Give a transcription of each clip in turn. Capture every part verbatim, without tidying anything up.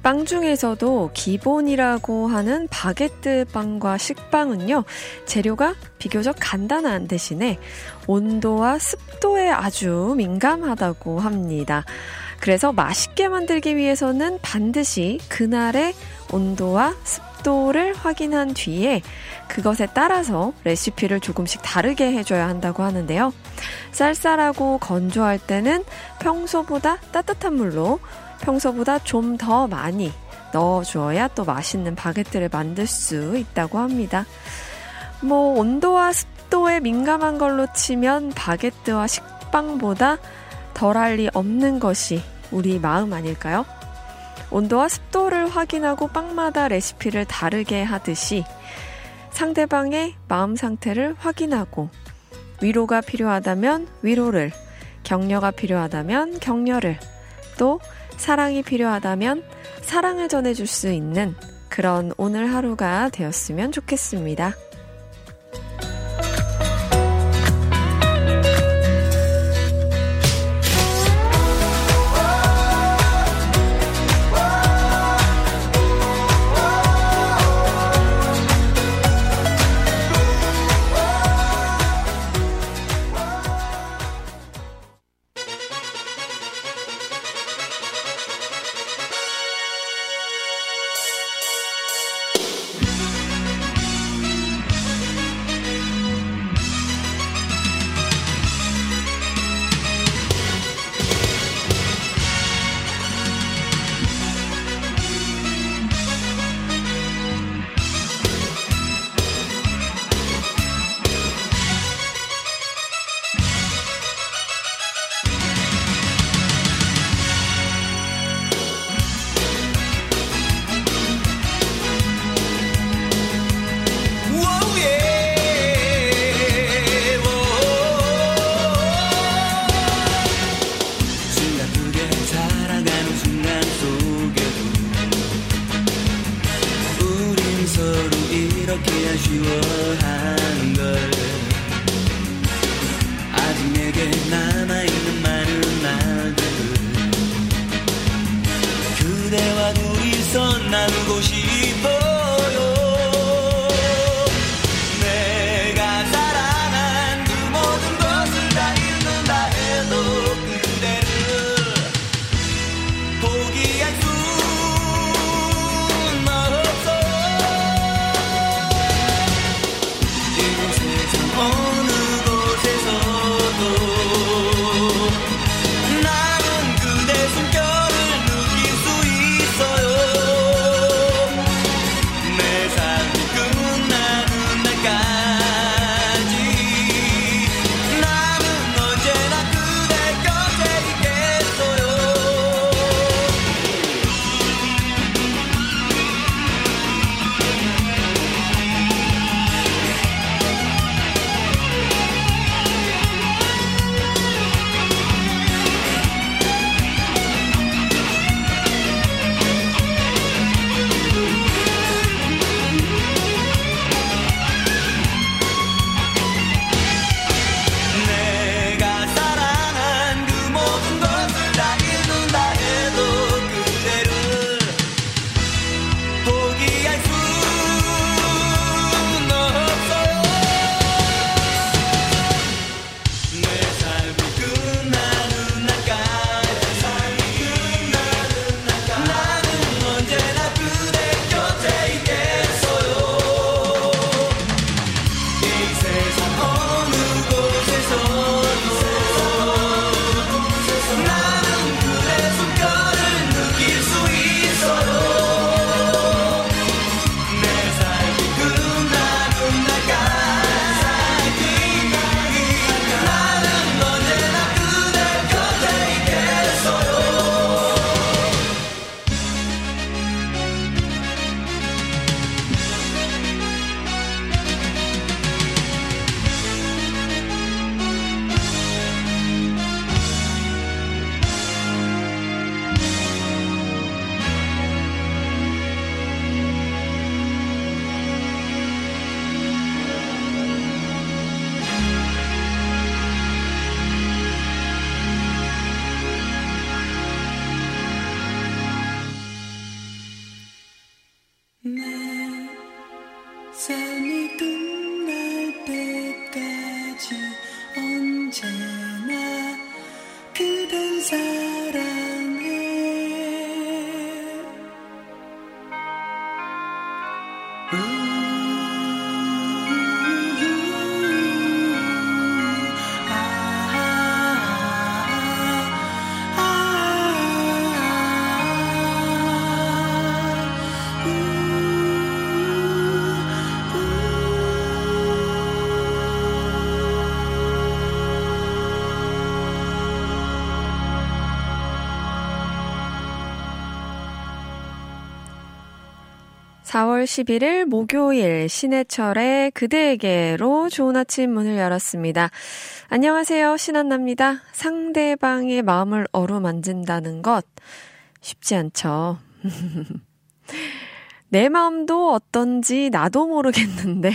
빵 중에서도 기본이라고 하는 바게트 빵과 식빵은요, 재료가 비교적 간단한 대신에 온도와 습도에 아주 민감하다고 합니다. 그래서 맛있게 만들기 위해서는 반드시 그날의 온도와 습도를 확인한 뒤에 그것에 따라서 레시피를 조금씩 다르게 해줘야 한다고 하는데요. 쌀쌀하고 건조할 때는 평소보다 따뜻한 물로 평소보다 좀 더 많이 넣어주어야 또 맛있는 바게트를 만들 수 있다고 합니다. 뭐 온도와 습도에 민감한 걸로 치면 바게트와 식빵보다 덜할 리 없는 것이 우리 마음 아닐까요? 온도와 습도를 확인하고 빵마다 레시피를 다르게 하듯이 상대방의 마음 상태를 확인하고 위로가 필요하다면 위로를, 격려가 필요하다면 격려를, 또 사랑이 필요하다면 사랑을 전해줄 수 있는 그런 오늘 하루가 되었으면 좋겠습니다. 사월 십일일 목요일 신해철의 그대에게로 좋은 아침 문을 열었습니다. 안녕하세요, 신한나입니다. 상대방의 마음을 어루만진다는 것 쉽지 않죠. 내 마음도 어떤지 나도 모르겠는데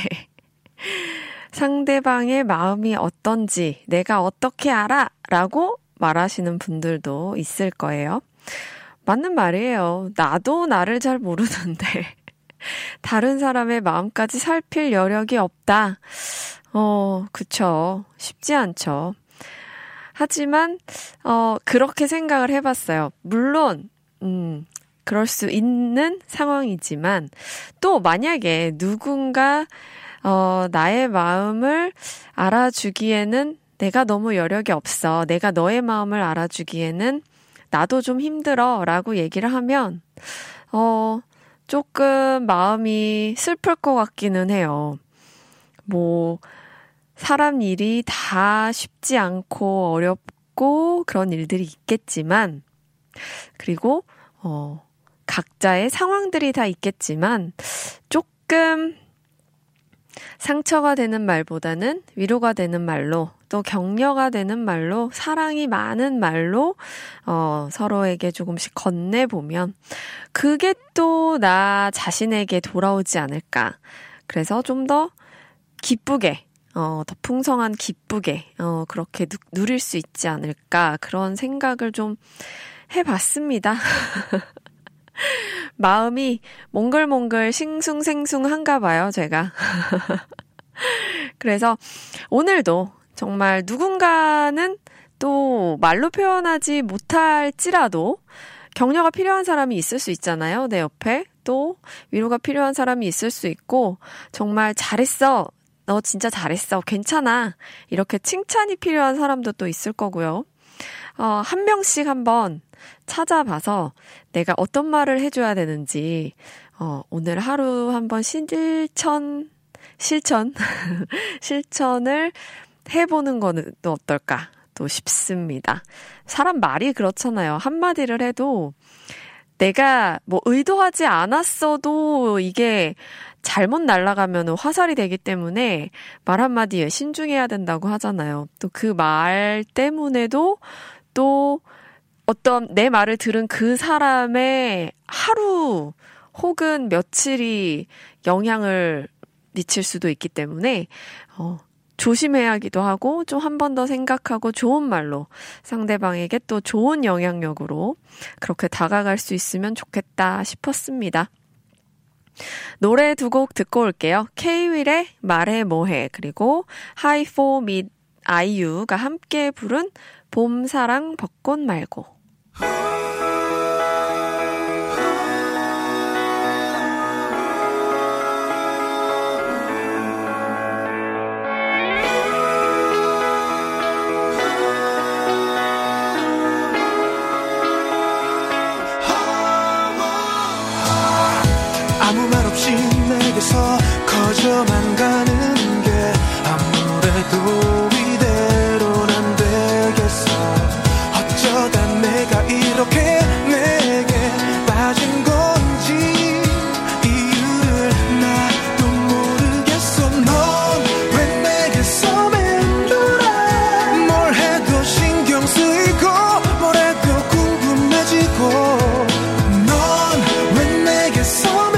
상대방의 마음이 어떤지 내가 어떻게 알아? 라고 말하시는 분들도 있을 거예요. 맞는 말이에요. 나도 나를 잘 모르는데 다른 사람의 마음까지 살필 여력이 없다. 어, 그쵸. 쉽지 않죠. 하지만 어, 그렇게 생각을 해봤어요. 물론 음, 그럴 수 있는 상황이지만 또 만약에 누군가 어, 나의 마음을 알아주기에는 내가 너무 여력이 없어. 내가 너의 마음을 알아주기에는 나도 좀 힘들어 라고 얘기를 하면 어, 조금 마음이 슬플 것 같기는 해요. 뭐 사람 일이 다 쉽지 않고 어렵고 그런 일들이 있겠지만 그리고 어, 각자의 상황들이 다 있겠지만 조금 상처가 되는 말보다는 위로가 되는 말로 또 격려가 되는 말로 사랑이 많은 말로 어, 서로에게 조금씩 건네보면 그게 또 나 자신에게 돌아오지 않을까. 그래서 좀 더 기쁘게 어, 더 풍성한 기쁘게 어, 그렇게 누, 누릴 수 있지 않을까. 그런 생각을 좀 해봤습니다. 마음이 몽글몽글 싱숭생숭한가 봐요, 제가. 그래서 오늘도 정말 누군가는 또 말로 표현하지 못할지라도 격려가 필요한 사람이 있을 수 있잖아요, 내 옆에. 또 위로가 필요한 사람이 있을 수 있고 정말 잘했어, 너 진짜 잘했어, 괜찮아 이렇게 칭찬이 필요한 사람도 또 있을 거고요. 어, 한 명씩 한번 찾아봐서 내가 어떤 말을 해줘야 되는지 어, 오늘 하루 한번 실천 실천 실천을 해보는 거는 또 어떨까 또 싶습니다. 사람 말이 그렇잖아요. 한마디를 해도 내가 뭐 의도하지 않았어도 이게 잘못 날아가면 화살이 되기 때문에 말 한마디에 신중해야 된다고 하잖아요. 또 그 말 때문에도 또 어떤 내 말을 들은 그 사람의 하루 혹은 며칠이 영향을 미칠 수도 있기 때문에 어, 조심해야 하기도 하고 좀 한 번 더 생각하고 좋은 말로 상대방에게 또 좋은 영향력으로 그렇게 다가갈 수 있으면 좋겠다 싶었습니다. 노래 두 곡 듣고 올게요. K-윌의 말해 뭐해 그리고 하이포 및 아이유가 함께 부른 봄, 사랑, 벚꽃 말고. 아무 말 없이 내게서 커져만 가는 게 아무래도 이대로는 안 되겠어. 어쩌다 내가 이렇게 내게 빠진 건지 이유를 나도 모르겠어. 넌 왜 내게서 맴돌아. 뭘 해도 신경 쓰이고 뭘 해도 궁금해지고 넌 왜 내게서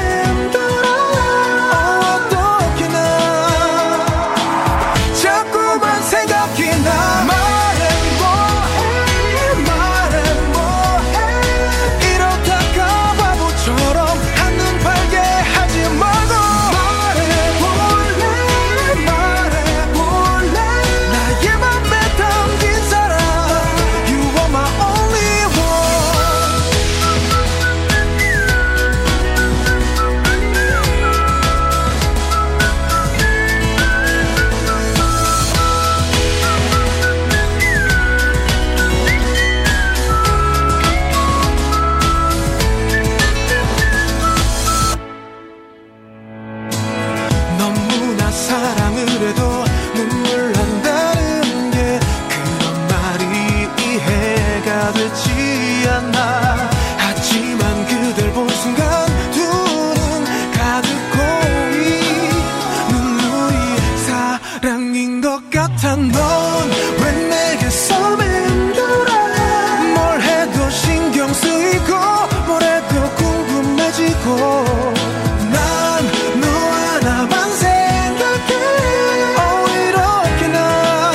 않아. 하지만 그댈 본 순간 두 눈 왜 내게서 맴돌아 뭘 해도 신경 쓰이고 뭘 해도 궁금해지고 난 너 하나만 생각해 어 이렇게 나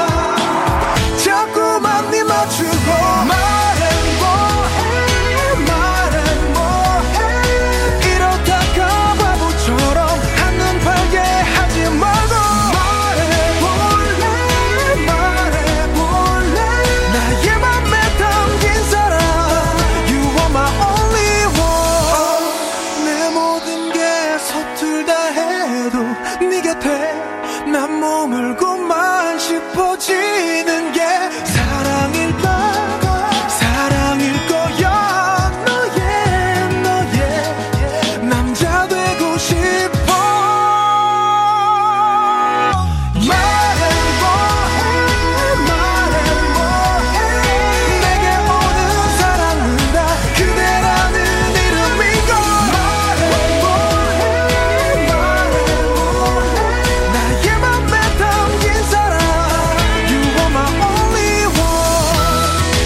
자꾸만 네 맞추고 말해 뭐해 말해 뭐해 이러다가 바보처럼 한눈 팔게 하지 말고 말해볼래 말해볼래 나의 맘에 담긴 사람 You are my only one 내 모든 게 서툴다 해도 네 곁에 난 머물고만 싶어지는 게 사랑일까 사랑일 거야 너의 너의 남자 되고 싶어 말해 뭐해 말해 뭐해 내게 오는 사랑은 다 그대라는 이름이고 말해 뭐해 말해 뭐해 나의 맘에 담긴 사람 You are my only one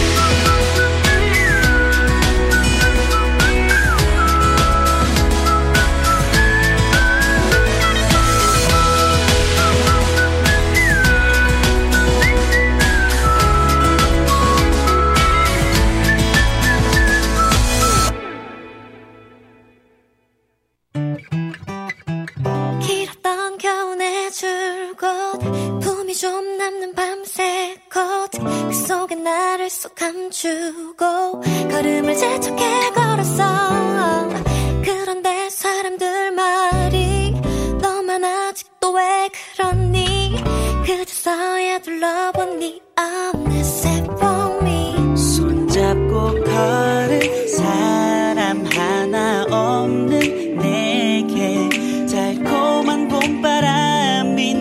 길었던 겨우내 줄곧 품이 좀 남는 밤새 컷그 속에 나를 쏙 감추고 걸음을 재촉해 걸었어 그런데 사람들 말이 너만 아직도 왜 그러니 그제서야 둘러본 네 어느새 봄이 손잡고 걸은 사람 하나 없는 내게 달콤한 봄바람이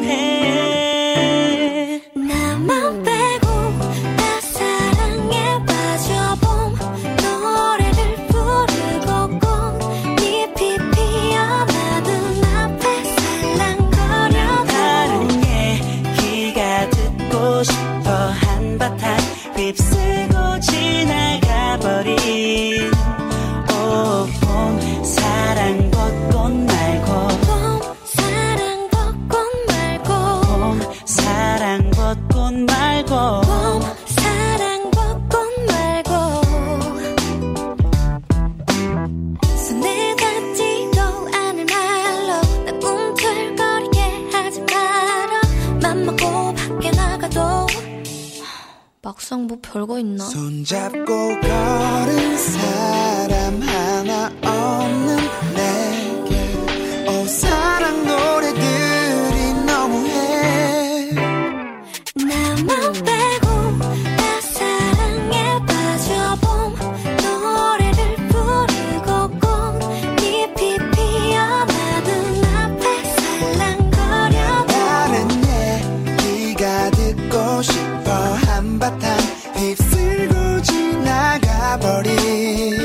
너무해 나만 빼고 나 사랑에 빠져봄 노래를 부르고 꽃잎이 피어나는 앞에 살랑거려 다른 얘기가 듣고 싶어 한바탕 휩쓸고 지나가버린 오 봄 사랑 벚꽃 말고 봄 사랑 벚꽃 말고 봄 사랑 벚꽃 말고 봄 사랑 벚꽃 말고 손을 닿지도 않을 말로 나 꿈틀거리게 하지 마라 맘 먹고 밖에 나가도 막상 뭐 별거 있나 손잡고 걸은 사람 하나 없는 내게 오 사랑 노래들이 너무해 나만 빼고 나 사랑에 빠져봄 노래를 부르고 꽃잎이 피어나는 앞에 살랑거려 다른 얘기가 듣고 싶어 한바탕 휩쓸고 지나가버린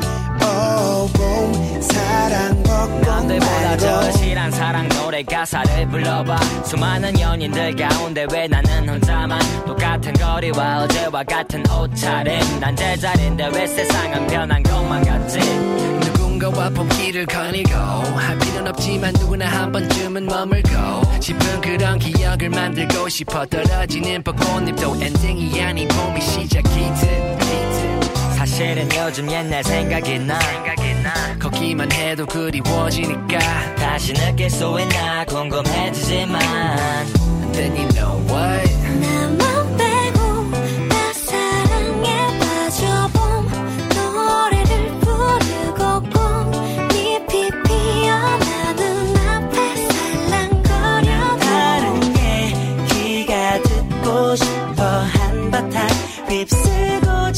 오봄 사랑 벚꽃 남들보다 더 말고 실한 사랑 노래 가사를 불러봐 수많은 연인들 가운데 왜 나는 혼자만 똑같은 거리와 어제와 같은 옷차림 난 제자리인데 왜 세상은 변한 것만 같지 누군가와 봄길을 거닐고 할 필요는 없지만 누구나 한 번쯤은 머물고 싶은 그런 기억을 만들고 싶어 떨어지는 벚꽃잎도 엔딩이 아닌 봄이 시작이듯 사실은 요즘 옛날 생각이 나 걷기만 해도 그리워지니까 다시 느낄 수 있나 궁금해지지만 Then you know what 나만 빼고 나 사랑에 빠져봄 노래를 부르고 꽃잎이 피어나는 앞에 살랑거려 다른 얘기가 듣고 싶어 한바탕 휩쓸고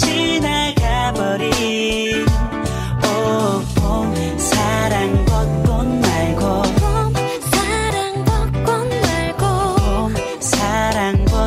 지나가버린 오봄 사랑 벚꽃 말고 봄 사랑 벚꽃 말고 봄 사랑 벚꽃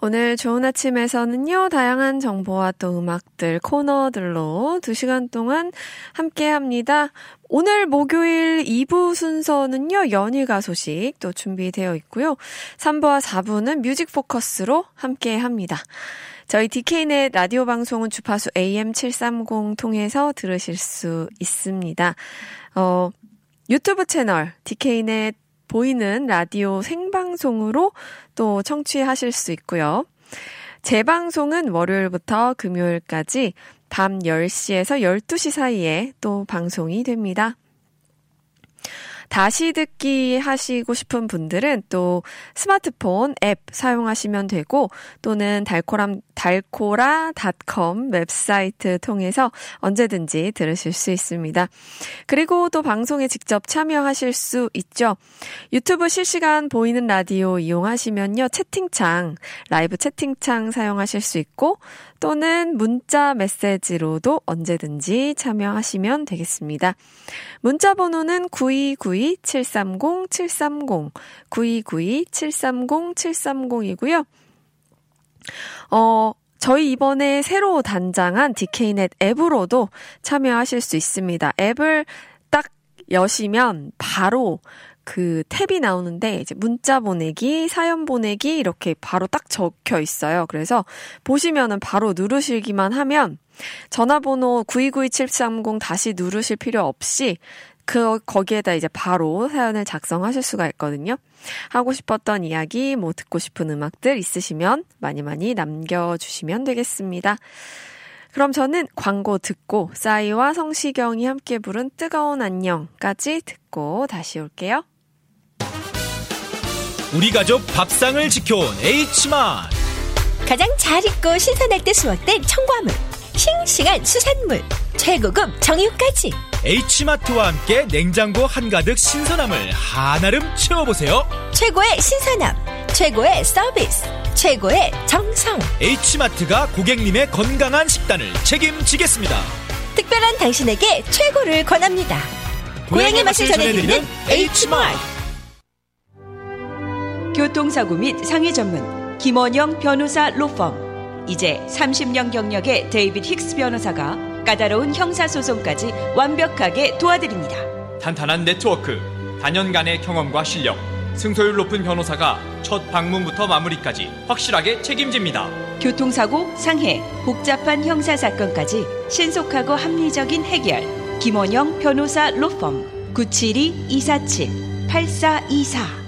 오늘 좋은 아침에서는요, 다양한 정보와 또 음악들, 코너들로 두 시간 동안 함께 합니다. 오늘 목요일 이 부 순서는요, 연휴가 소식 또 준비되어 있고요. 삼 부와 사 부는 뮤직 포커스로 함께 합니다. 저희 디케이넷 라디오 방송은 주파수 에이엠 칠백삼십 통해서 들으실 수 있습니다. 어, 유튜브 채널 디케이넷 보이는 라디오 생방송으로 또 청취하실 수 있고요. 재방송은 월요일부터 금요일까지 밤 열 시에서 열두 시 사이에 또 방송이 됩니다. 다시 듣기 하시고 싶은 분들은 또 스마트폰 앱 사용하시면 되고 또는 달코람, 달코라 닷컴 웹사이트 통해서 언제든지 들으실 수 있습니다. 그리고 또 방송에 직접 참여하실 수 있죠. 유튜브 실시간 보이는 라디오 이용하시면요. 채팅창, 라이브 채팅창 사용하실 수 있고 또는 문자 메시지로도 언제든지 참여하시면 되겠습니다. 문자 번호는 구이구이 칠삼공 칠삼공 구이구이 칠삼공 칠삼공이고요. 어, 저희 이번에 새로 단장한 디케이넷 앱으로도 참여하실 수 있습니다. 앱을 딱 여시면 바로 그 탭이 나오는데 이제 문자 보내기, 사연 보내기 이렇게 바로 딱 적혀 있어요. 그래서 보시면은 바로 누르시기만 하면 전화번호 구이구이 칠삼공 다시 누르실 필요 없이 그 거기에다 이제 바로 사연을 작성하실 수가 있거든요. 하고 싶었던 이야기, 뭐 듣고 싶은 음악들 있으시면 많이 많이 남겨주시면 되겠습니다. 그럼 저는 광고 듣고 싸이와 성시경이 함께 부른 뜨거운 안녕까지 듣고 다시 올게요. 우리 가족 밥상을 지켜온 H마트. 가장 잘 익고 신선할 때 수확된 청과물, 싱싱한 수산물, 최고급 정육까지. H마트와 함께 냉장고 한가득 신선함을 한아름 채워보세요. 최고의 신선함, 최고의 서비스, 최고의 정성. H마트가 고객님의 건강한 식단을 책임지겠습니다. 특별한 당신에게 최고를 권합니다. 고향의 맛을 전해드리는 H마트. 교통사고 및 상해 전문 김원영 변호사 로펌. 이제 삼십 년 경력의 데이빗 힉스 변호사가 까다로운 형사소송까지 완벽하게 도와드립니다. 탄탄한 네트워크, 다년간의 경험과 실력, 승소율 높은 변호사가 첫 방문부터 마무리까지 확실하게 책임집니다. 교통사고, 상해, 복잡한 형사사건까지 신속하고 합리적인 해결. 김원영 변호사 로펌 구칠이 이사칠 팔사이사.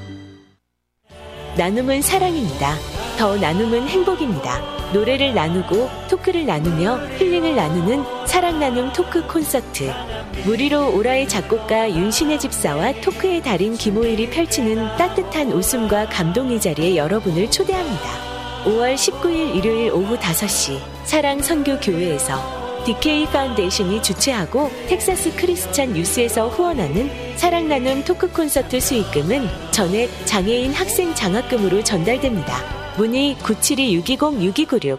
나눔은 사랑입니다. 더 나눔은 행복입니다. 노래를 나누고 토크를 나누며 힐링을 나누는 사랑나눔 토크 콘서트. 무리로 오라의 작곡가 윤신혜 집사와 토크의 달인 김호일이 펼치는 따뜻한 웃음과 감동의 자리에 여러분을 초대합니다. 오월 십구일 일요일 오후 다섯 시 사랑선교교회에서 디케이 파운데이션이 주최하고 텍사스 크리스찬 유스에서 후원하는 사랑나눔 토크 콘서트 수익금은 전액 장애인 학생 장학금으로 전달됩니다. 문의 구칠이 육이공 육이구육.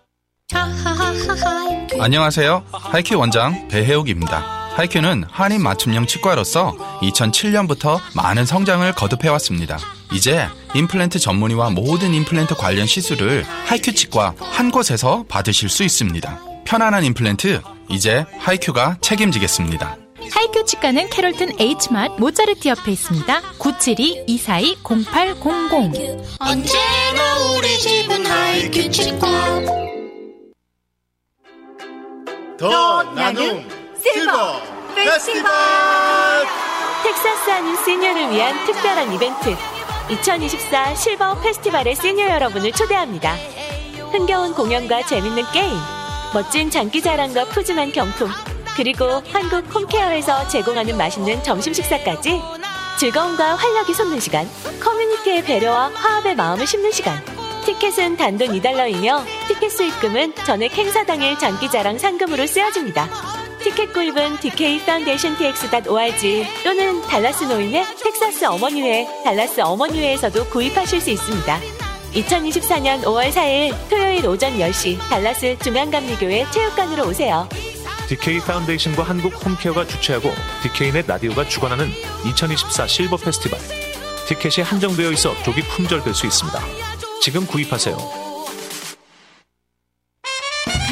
안녕하세요. 하이큐 원장 배혜욱입니다. 하이큐는 한인 맞춤형 치과로서 이천칠년부터 많은 성장을 거듭해왔습니다. 이제 임플란트 전문의와 모든 임플란트 관련 시술을 하이큐 치과 한 곳에서 받으실 수 있습니다. 편안한 임플란트, 이제 하이큐가 책임지겠습니다. 하이큐 치과는 캐롤튼 H마트 모차르트 옆에 있습니다. 구칠이 이사이 공팔공공. 언제나 우리 집은 하이큐 치과. 더 나눔 실버 페스티벌. 텍사스 한인 시니어를 위한 특별한 이벤트 이천이십사 실버 페스티벌의 시니어 여러분을 초대합니다. 흥겨운 공연과 재밌는 게임, 멋진 장기자랑과 푸짐한 경품, 그리고 한국 홈케어에서 제공하는 맛있는 점심 식사까지 즐거움과 활력이 솟는 시간, 커뮤니티의 배려와 화합의 마음을 심는 시간. 티켓은 단돈 이 달러이며 티켓 수익금은 전액 행사 당일 장기자랑 상금으로 쓰여집니다. 티켓 구입은 디케이 파운데이션 티엑스 닷 오알지 또는 달라스 노인의 텍사스 어머니회, 달라스 어머니회에서도 구입하실 수 있습니다. 이천이십사년 오월 사일 토요일 오전 열 시 달라스 중앙감리교회 체육관으로 오세요. 디케이 파운데이션과 한국 홈케어가 주최하고 디케이넷 라디오가 주관하는 이천이십사 실버 페스티벌. 티켓이 한정되어 있어 조기 품절될 수 있습니다. 지금 구입하세요.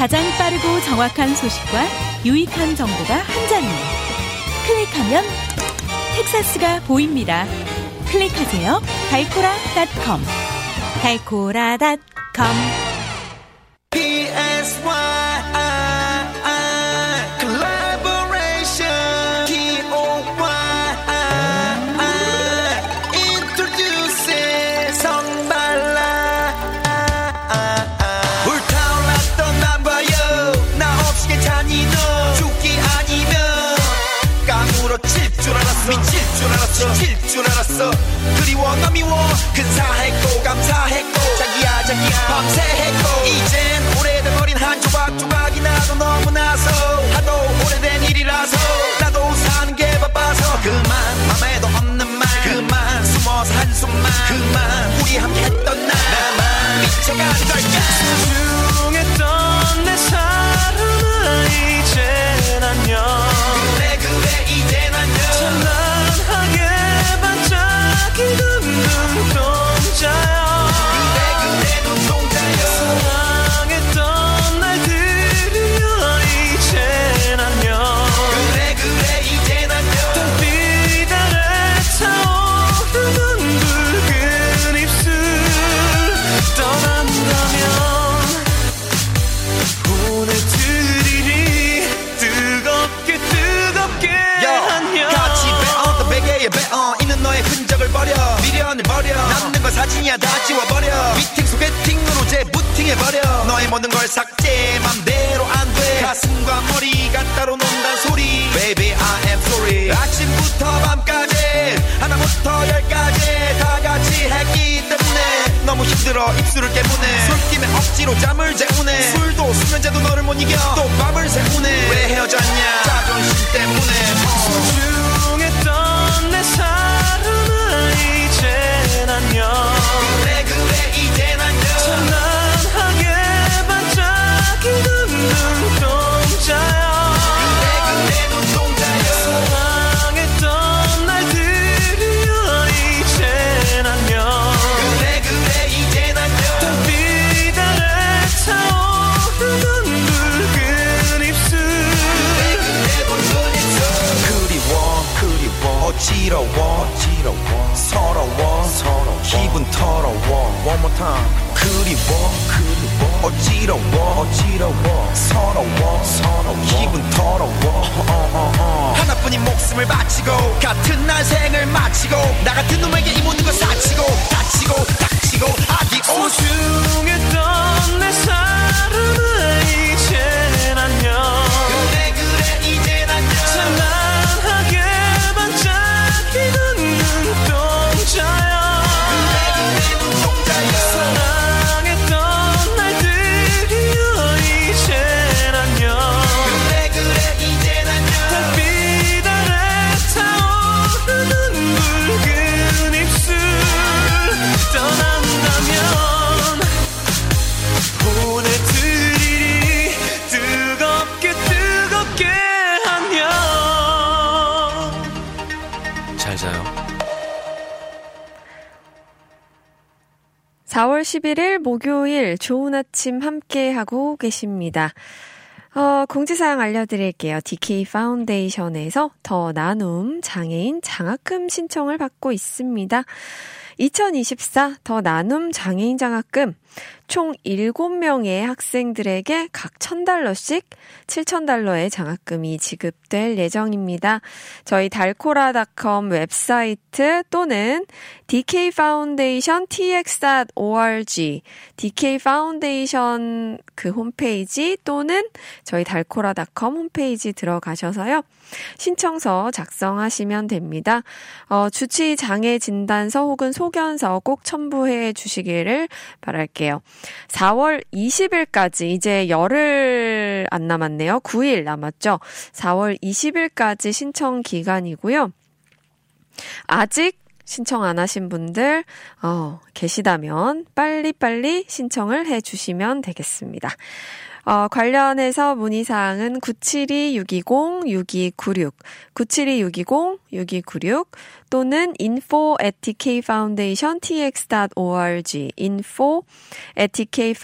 가장 빠르고 정확한 소식과 유익한 정보가 한 장에 클릭하면 텍사스가 보입니다. 클릭하세요. 달코라 닷컴 달코라 닷컴 피에스와이 collaboration 티오와이 introducing 성발라 불타올랐던 남과여 나 없이 괜찮니 너 죽기 아니면 까무러칠 줄 알았어 미칠 줄 알았어 칠 줄 알았어 그리워 나 미워 근사했고 감사했고 자기야 자기야 밤새 했고 이젠 오래된 어린 한 조각 조각이 나도 너무나서 하도 오래된 일이라서 나도 사는 게 바빠서 그만 맘에도 없는 말 그만 숨어서 한숨만 그만 우리 함께 했던 날 나만 미쳐가는 걸까 소중했던 내 사랑은 이젠 안녕 그래 그래 이젠 안녕 찬란하게 반짝이는 눈동자야 그래 그래 눈동자야 사랑했던 날들이여 이젠 안녕 그래 그래 이젠 안녕 달빛 아래 타오르는 붉은 입술 떠난다면 보내드리리 뜨겁게 뜨겁게 안녕 같이 배어 또 베개에 배어 있는 너의 흔적을 버려 미련을 버려 남는 건 사진이야 다 지워버려 미팅 소개팅으로 재부팅해버려 너의 모든 걸 삭제 맘대로 안돼 가슴과 머리가 따로 논단 소리 Baby I am sorry 아침부터 밤까지 하나부터 열까지 다 같이 했기 때문에 너무 힘들어 입술을 깨무네 술김에 억지로 잠을 재우네 술도 수면제도 너를 못 이겨 또 밤을 새우네 왜 헤어졌냐 자존심 때문에 소중했던 내 사랑은 이젠 안녕 그래 그래 이젠 안녕 찬란하게 반짝이는 눈동자야 그래 그래 눈동자야 사랑했던 날들이여 이젠 안녕 그래 그래 이젠 안녕 달빛 아래 타오르는 붉은 입술 그래 그래 붉은 입술 그리워 그리워 어지러워 어지러워 서러워 서러워 기분 더러워 One more time 그리워 그리워 어지러워 어지러워 서러워 서러워 기분 더러워 어, 어, 어. 하나뿐인 목숨을 바치고 같은 날 생을 마치고 나 같은 놈에게 이 모든 걸 사치고 다치고 닥치고 아디오 소중했던 내 사랑은 이젠 안녕 그래 그래 이젠 안녕 찬란하게 반짝이는 눈동자야 그래 그래 눈동자야 사랑했던 날들이여 이젠 안녕 그래 그래 이젠 안녕 달빛 아래 타오르는 붉은 입술 떠난다면 보내드리리 뜨겁게 뜨겁게 안녕 잘 자요 사월 십일일 목요일 좋은 아침 함께하고 계십니다. 어, 공지사항 알려드릴게요. 디케이 파운데이션에서 더 나눔 장애인 장학금 신청을 받고 있습니다. 이천이십사 더 나눔 장애인 장학금 총 일곱 명의 학생들에게 각 천 달러씩 칠천 달러의 장학금이 지급될 예정입니다. 저희 달코라 닷컴 웹사이트 또는 디케이 파운데이션 티엑스 닷 오알지 디케이 파운데이션 그 홈페이지 또는 저희 달코라 닷컴 홈페이지 들어가셔서요. 신청서 작성하시면 됩니다. 어, 주치 장애 진단서 혹은 소견서 꼭 첨부해 주시기를 바랄게요. 사월 이십일까지 이제 열흘 안 남았네요. 구 일 남았죠. 사월 이십일까지 신청 기간이고요. 아직 신청 안 하신 분들 어, 계시다면 빨리빨리 신청을 해 주시면 되겠습니다. 어, 관련해서 문의사항은 구칠이 육이공 육이구육, 구칠이 육이공 육이구육 또는 info at tkfoundationtx.org, info at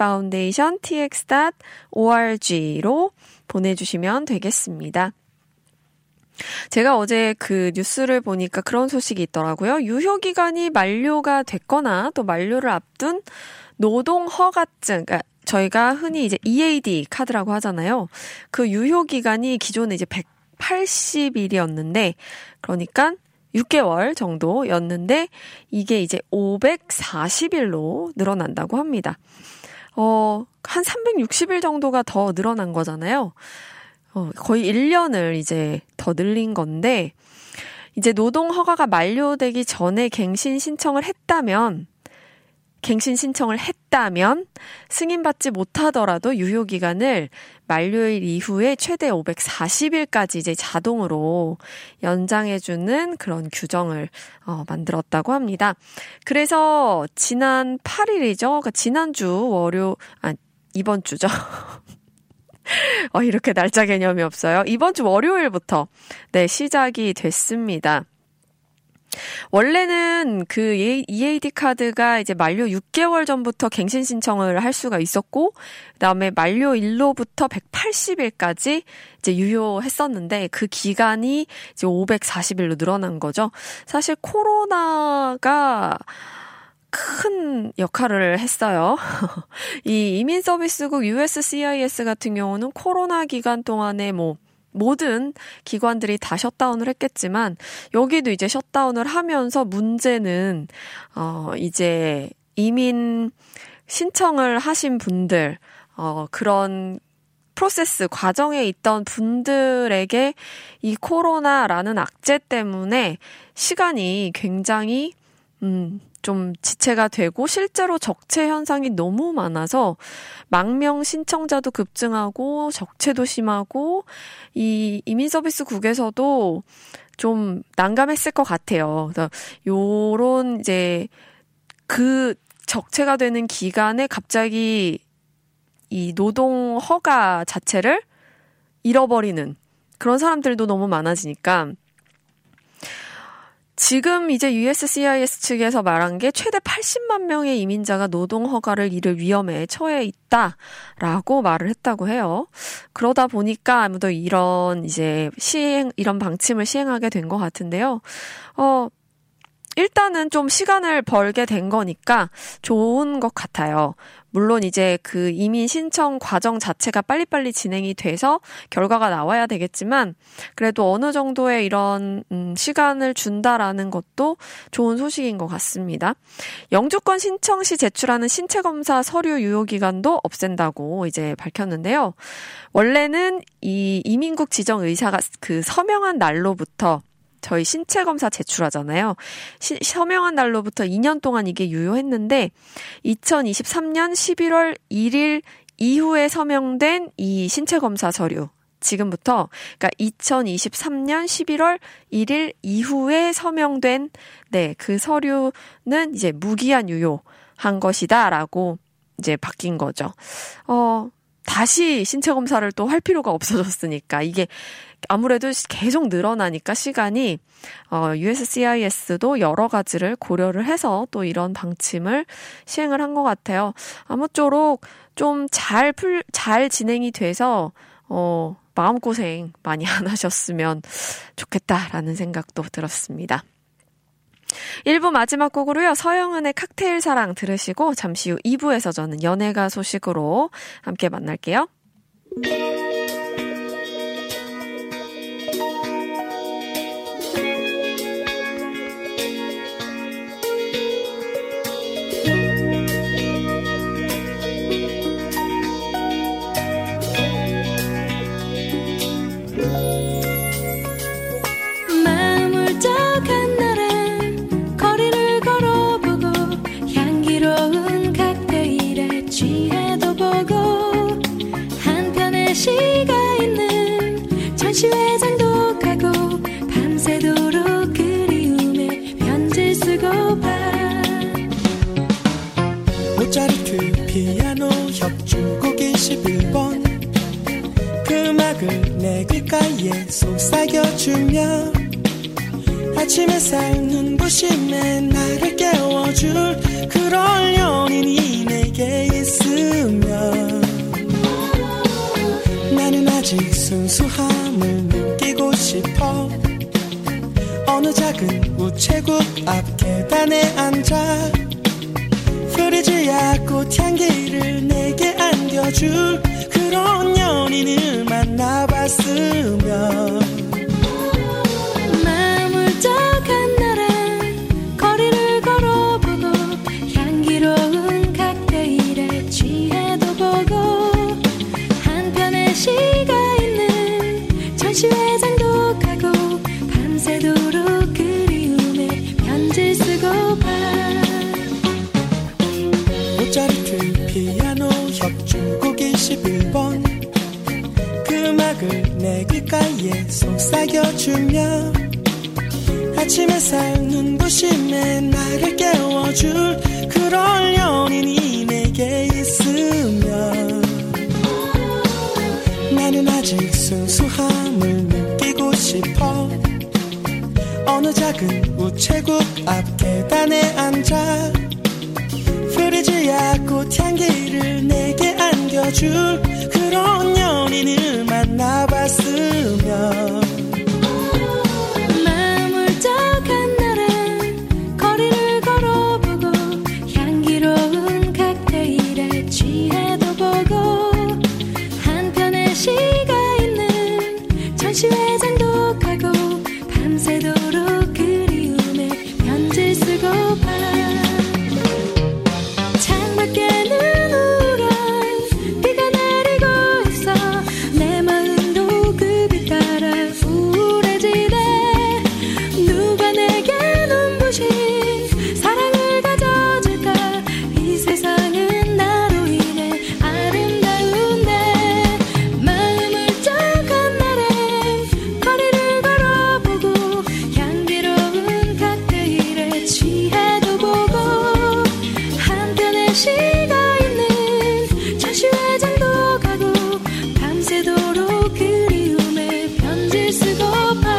tkfoundationtx.org로 보내주시면 되겠습니다. 제가 어제 그 뉴스를 보니까 그런 소식이 있더라고요. 유효기간이 만료가 됐거나 또 만료를 앞둔 노동허가증, 그러니까 저희가 흔히 이제 이에이디 카드라고 하잖아요. 그 유효기간이 기존에 이제 백팔십 일이었는데, 그러니까 육 개월 정도였는데, 이게 이제 오백사십 일로 늘어난다고 합니다. 어, 한 삼백육십 일 정도가 더 늘어난 거잖아요. 어, 거의 일 년을 이제 더 늘린 건데, 이제 노동 허가가 만료되기 전에 갱신 신청을 했다면, 갱신 신청을 했다면, 승인받지 못하더라도 유효기간을 만료일 이후에 최대 오백사십 일까지 이제 자동으로 연장해주는 그런 규정을 어, 만들었다고 합니다. 그래서 지난 팔 일이죠. 그러니까 지난주 월요, 아, 이번 주죠. 어, 이렇게 날짜 개념이 없어요. 이번 주 월요일부터, 네, 시작이 됐습니다. 원래는 그 이에이디 카드가 이제 만료 육 개월 전부터 갱신 신청을 할 수가 있었고, 그 다음에 만료일로부터 백팔십 일까지 이제 유효했었는데, 그 기간이 이제 오백사십 일로 늘어난 거죠. 사실 코로나가 큰 역할을 했어요. 이 이민서비스국 유에스씨아이에스 같은 경우는 코로나 기간 동안에 뭐 모든 기관들이 다 셧다운을 했겠지만, 여기도 이제 셧다운을 하면서 문제는 어 이제 이민 신청을 하신 분들, 어 그런 프로세스 과정에 있던 분들에게 이 코로나라는 악재 때문에 시간이 굉장히 음 좀 지체가 되고, 실제로 적체 현상이 너무 많아서 망명 신청자도 급증하고 적체도 심하고, 이 이민서비스국에서도 좀 난감했을 것 같아요. 그래서 요런 이제 그 적체가 되는 기간에 갑자기 이 노동 허가 자체를 잃어버리는 그런 사람들도 너무 많아지니까, 지금 이제 유에스씨아이에스 측에서 말한 게 최대 팔십만 명의 이민자가 노동 허가를 잃을 위험에 처해 있다라고 말을 했다고 해요. 그러다 보니까 아무도 이런 이제 시행, 이런 방침을 시행하게 된 것 같은데요. 어, 일단은 좀 시간을 벌게 된 거니까 좋은 것 같아요. 물론 이제 그 이민 신청 과정 자체가 빨리빨리 진행이 돼서 결과가 나와야 되겠지만, 그래도 어느 정도의 이런 음, 시간을 준다라는 것도 좋은 소식인 것 같습니다. 영주권 신청 시 제출하는 신체검사 서류 유효기간도 없앤다고 이제 밝혔는데요. 원래는 이 이민국 지정 의사가 그 서명한 날로부터 저희 신체검사 제출하잖아요. 시, 서명한 날로부터 이 년 동안 이게 유효했는데, 이천이십삼 년 십일월 일 일 이후에 서명된 이 신체검사 서류, 지금부터, 그러니까 이천이십삼 년 십일월 일 일 이후에 서명된, 네, 그 서류는 이제 무기한 유효한 것이다라고 이제 바뀐 거죠. 어, 다시 신체검사를 또 할 필요가 없어졌으니까, 이게 아무래도 계속 늘어나니까 시간이, 어, 유에스씨아이에스도 여러 가지를 고려를 해서 또 이런 방침을 시행을 한 것 같아요. 아무쪼록 좀 잘 풀, 잘 진행이 돼서, 어, 마음고생 많이 안 하셨으면 좋겠다라는 생각도 들었습니다. 일 부 마지막 곡으로요, 서영은의 칵테일 사랑 들으시고 잠시 후 이 부에서 저는 연예가 소식으로 함께 만날게요. 취해도 보고 한편의 시 사겨주며 아침 햇살 눈부심에 나를 깨워줄 그럴 연인이 내게 있으면 나는 아직 순수함을 느끼고 싶어. 어느 작은 우체국 앞 계단에 앉아 프리지아 꽃향기를 내게 안겨줄 그런 연인을 만나봤으면. 마음을 울적한 날엔 거리를 걸어보고 향기로운 칵테일에 취해도 보고 한편의 시가 있는 전시회장도 가고 밤새도록 그리움에 편지 쓰고파. 모차르트 피아노 협주곡 이십일 번 그 음악을 내 귓가에 속삭여주며 아침 햇살 눈부심에 나를 깨워줄 그럴 연인이 내게 있으면 나는 아직 순수함을 느끼고 싶어. 어느 작은 우체국 앞 계단에 앉아 프리지아 꽃향기를 내게 안겨줄 그런 연인을 만나봤으면. 마음 울적한 날엔 거리를 걸어보고 향기로운 칵테일에 취해도 보고 한편의 시가 있는 전시회장도 가고 밤새도록 그리움에 편지 쓰고파. 창밖에는 우울한 비가 내리고 있어. 내 마음도 그 빛 따라 우울해지네. 누가 내게 눈부신 사랑을 가져줄까. 이 세상은 나로 인해 아름다운데. 마음 울적한 날엔 거리를 걸어보고 향기로운 칵테일에 취해도 보고 한편의 시가 있는 전시회장도 가고 밤새도록 그리움에 편지 쓰고파.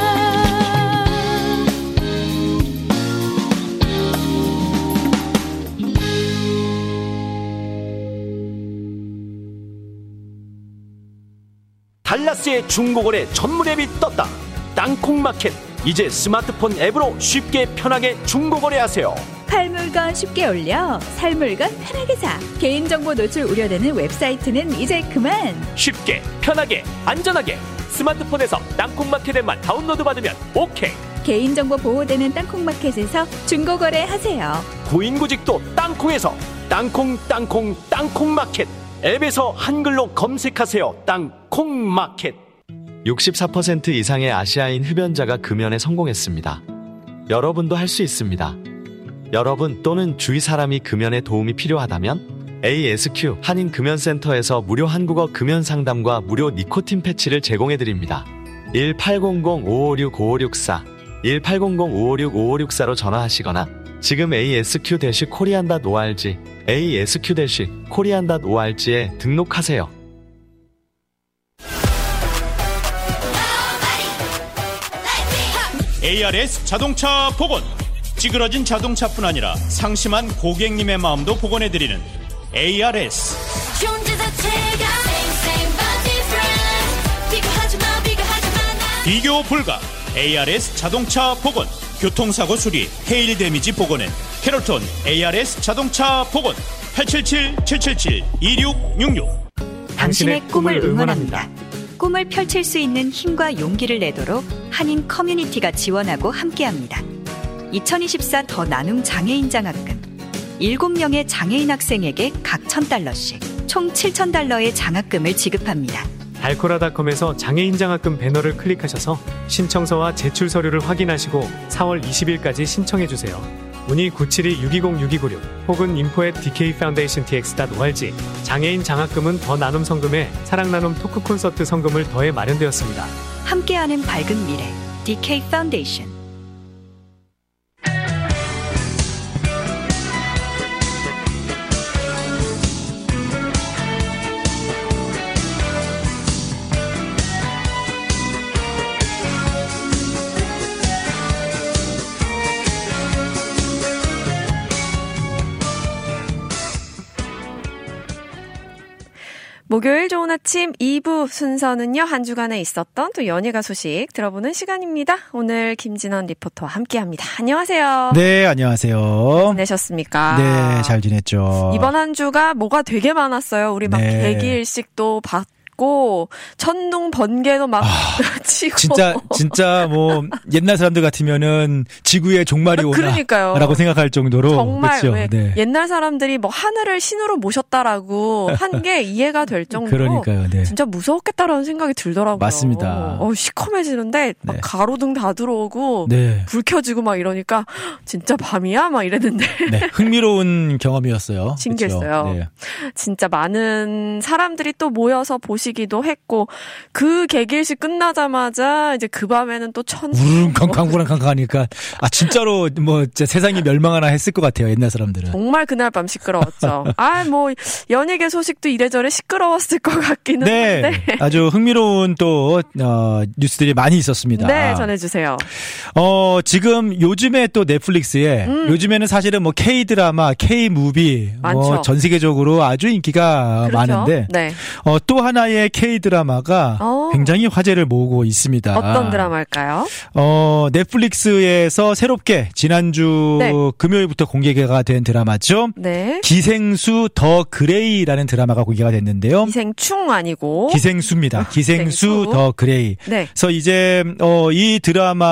달라스의 중고거래 전문 앱이 떴다. 땅콩마켓. 이제 스마트폰 앱으로 쉽게 편하게 중고거래하세요. 팔물건 쉽게 올려 살물건 편하게 사. 개인정보 노출 우려되는 웹사이트는 이제 그만. 쉽게 편하게 안전하게 스마트폰에서 땅콩마켓 앱만 다운로드 받으면 오케이. 개인정보 보호되는 땅콩마켓에서 중고거래 하세요. 고인구직도 땅콩에서. 땅콩 땅콩 땅콩마켓. 앱에서 한글로 검색하세요. 땅콩마켓. 육십사 퍼센트 이상의 아시아인 흡연자가 금연에 성공했습니다. 여러분도 할 수 있습니다. 여러분 또는 주위 사람이 금연에 도움이 필요하다면 에이에스큐 한인금연센터에서 무료 한국어 금연 상담과 무료 니코틴 패치를 제공해드립니다. 일팔공공 오오육 오오육사 일팔공공 오오육 오오육사로 전화하시거나 지금 에이에스큐 코리안 닷 오알지 에이에스큐 코리안 닷 오알지에 등록하세요. 에이알에스 자동차 복원. 찌그러진 자동차뿐 아니라 상심한 고객님의 마음도 복원해드리는 에이알에스. 비교 불가. 에이알에스 자동차 복원. 교통사고 수리, 해일 데미지 복원은 캐롤톤 에이알에스 자동차 복원. 팔칠칠 칠칠칠 이육육육. 당신의 꿈을 응원합니다. 꿈을 펼칠 수 있는 힘과 용기를 내도록 한인 커뮤니티가 지원하고 함께합니다. 이천이십사 더 나눔 장애인 장학금. 일곱 명의 장애인 학생에게 각 천 달러씩 총 칠천 달러의 장학금을 지급합니다. 달코라닷컴에서 장애인 장학금 배너를 클릭하셔서 신청서와 제출 서류를 확인하시고 사월 이십일까지 신청해주세요. 문의 구칠이 육이공 육이구육 혹은 인포 앳 디케이 파운데이션 티엑스 닷 오알지. 장애인 장학금은 더 나눔 성금에 사랑나눔 토크 콘서트 성금을 더해 마련되었습니다. 함께하는 밝은 미래 디케이 파운데이션. 목요일 좋은 아침 이 부 순서는요. 한 주간에 있었던 또 연예가 소식 들어보는 시간입니다. 오늘 김진원 리포터와 함께합니다. 안녕하세요. 네, 안녕하세요. 잘 지내셨습니까? 네, 잘 지냈죠. 이번 한 주가 뭐가 되게 많았어요. 우리 막 네. 개기일식도 받고 천둥 번개도 막 아, 치고 진짜 진짜 뭐 옛날 사람들 같으면은 지구의 종말이 그러니까요. 오나라고 생각할 정도로 정말 그렇죠? 왜 네. 옛날 사람들이 뭐 하늘을 신으로 모셨다라고 한 게 이해가 될 정도로 그러니까요. 네. 진짜 무서웠겠다라는 생각이 들더라고요. 맞습니다. 어, 시커매지는데 막 네. 가로등 다 들어오고 네. 불 켜지고 막 이러니까 진짜 밤이야 막 이랬는데 네, 흥미로운 경험이었어요. 신기했어요. 그렇죠? 네. 진짜 많은 사람들이 또 모여서 보시기도 했고 그 개기일식 끝나자마자 이제 그 밤에는 또 천 우르릉 캉캉부랑캉하니까 아 진짜로 뭐 진짜 세상이 멸망하나 했을 것 같아요. 옛날 사람들은. 정말 그날 밤 시끄러웠죠. 아 뭐 연예계 소식도 이래저래 시끄러웠을 것 같기는 네, 한데. 아주 흥미로운 또 어, 뉴스들이 많이 있었습니다. 네, 전해주세요. 어 지금 요즘에 또 넷플릭스에 음. 요즘에는 사실은 뭐 K 드라마, K 무비 뭐 전 세계적으로 아주 인기가 그렇죠? 많은데 네. 어, 또 하나의 K 드라마가 어. 굉장히 화제를 모으고 있습니다. 어떤 드라마일까요? 어 넷플릭스에서 새롭게 지난주 네. 금요일부터 공개가 된 드라마죠. 네. 기생수 더 그레이라는 드라마가 공개가 됐는데요. 기생충 아니고 기생수입니다. 기생수 기생수. 더 그레이. 네. 그래서 이제 어, 이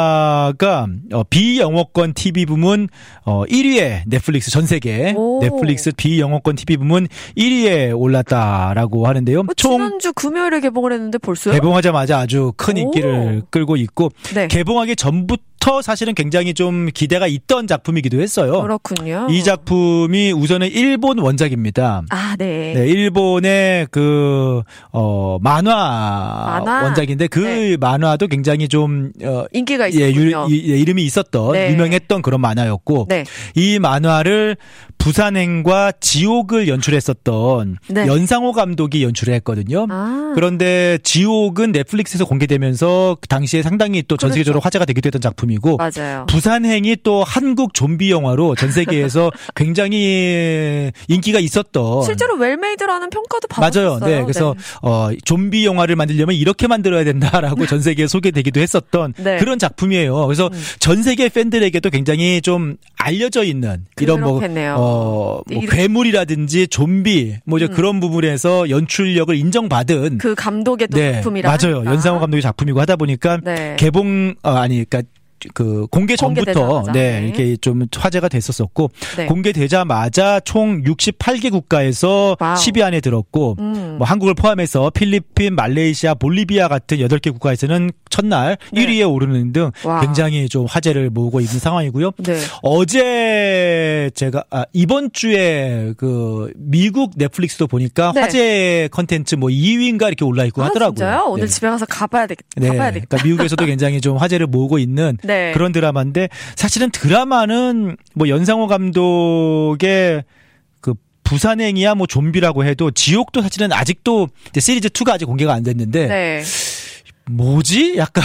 드라마가 어, 비영어권 티비 부문 어, 일 위에 넷플릭스 전 세계 오. 넷플릭스 비영어권 티비 부문 일 위에 올랐다라고 하는데요. 어, 총 지난주 금요일에 개봉을 했는데 벌써요? 개봉하자마자 아주 큰 인기를 오. 끌고 있고 네. 개봉하기 전부터 사실은 굉장히 좀 기대가 있던 작품이기도 했어요. 그렇군요. 이 작품이 우선은 일본 원작입니다. 아, 네. 네, 일본의 그, 어, 만화, 만화? 원작인데 그 네. 만화도 굉장히 좀, 어, 인기가 예, 있었군요. 유, 예, 이름이 있었던, 네. 유명했던 그런 만화였고, 네. 이 만화를 부산행과 지옥을 연출했었던 네. 연상호 감독이 연출을 했거든요. 아. 그런데 지옥은 넷플릭스에서 공개되면서 그 당시에 상당히 또 전 세계적으로 그렇죠. 화제가 되기도 했던 작품이고, 맞아요. 부산행이 또 한국 좀비 영화로 전 세계에서 굉장히 인기가 있었던 실제로 웰메이드라는 평가도 받았어요. 맞아요. 네, 그래서 네. 어 좀비 영화를 만들려면 이렇게 만들어야 된다라고 전 세계에 소개되기도 했었던 네. 그런 작품이에요. 그래서 음. 전 세계 팬들에게도 굉장히 좀 알려져 있는 이런 뭐, 그렇겠네요. 어, 뭐 이렇게- 괴물이라든지 좀비 뭐 이제 음. 그런 부분에서 연출력을 인정받은 그 감독의 또 네, 작품이라 맞아요. 하니까. 연상호 감독의 작품이고 하다 보니까 네. 개봉 어, 아니 그러니까 그 공개 전부터 공개되자마자. 네, 네. 이렇게 좀 화제가 됐었었고 네. 공개되자마자 총 육십팔 개 국가에서 와우. 십 위 안에 들었고 음. 뭐 한국을 포함해서 필리핀, 말레이시아, 볼리비아 같은 여덟 개 국가에서는 첫날 네. 일 위에 오르는 등 와. 굉장히 좀 화제를 모으고 있는 상황이고요. 네. 어제 제가 아, 이번 주에 그 미국 넷플릭스도 보니까 네. 화제 컨텐츠 뭐 이 위인가 이렇게 올라 있고 아, 하더라고요. 진짜요? 오늘 네. 집에 가서 가봐야 되겠다. 네, 가봐야 되겠다. 그러니까 미국에서도 굉장히 좀 화제를 모으고 있는 네. 그런 드라마인데 사실은 드라마는 뭐 연상호 감독의 그 부산행이야 뭐 좀비라고 해도 지옥도 사실은 아직도 이제 시리즈 이가 아직 공개가 안 됐는데 네. 뭐지? 약간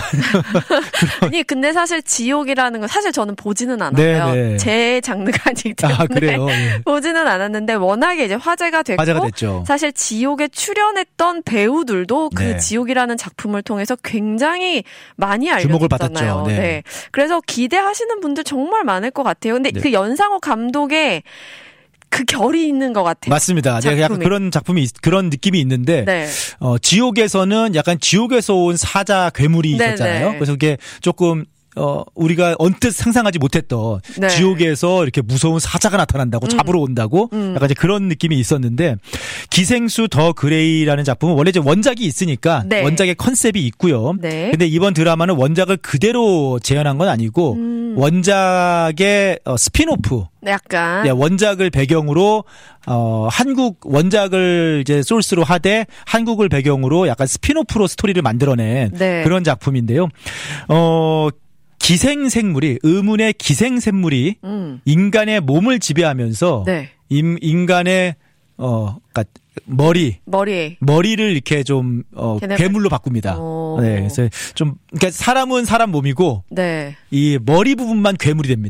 아니 근데 사실 지옥이라는 건 사실 저는 보지는 않았어요. 네, 네. 제 장르가 아니기 때문에 아, 그래요? 네. 보지는 않았는데 워낙에 이제 화제가 됐고 화제가 됐죠. 사실 지옥에 출연했던 배우들도 그 네. 지옥이라는 작품을 통해서 굉장히 많이 주목을 알려졌잖아요. 받았죠. 네. 그래서 기대하시는 분들 정말 많을 것 같아요. 근데 네. 그 연상호 감독의 그 결이 있는 것 같아요. 맞습니다. 네, 약간 작품이. 그런 작품이 있- 그런 느낌이 있는데 네. 어, 지옥에서는 약간 지옥에서 온 사자 괴물이 네, 있었잖아요. 네. 그래서 그게 조금 어, 우리가 언뜻 상상하지 못했던 네. 지옥에서 이렇게 무서운 사자가 나타난다고 잡으러 온다고 음. 약간 이제 그런 느낌이 있었는데 기생수 더 그레이라는 작품은 원래 이제 원작이 있으니까 네. 원작의 컨셉이 있고요. 네. 근데 이번 드라마는 원작을 그대로 재현한 건 아니고 음. 원작의 어, 스피노프 약간 네, 원작을 배경으로 어 한국 원작을 이제 소스로 하되 한국을 배경으로 약간 스피노프로 스토리를 만들어낸 네. 그런 작품인데요. 어 기생생물이 의문의 기생생물이 음. 인간의 몸을 지배하면서 네. 인, 인간의 어 그러니까 머리 머리에 머리를 이렇게 좀 어, 걔네가- 괴물로 바꿉니다. 오. 네, 그래서 좀 그러니까 사람은 사람 몸이고 네. 이 머리 부분만 괴물이 됩니다.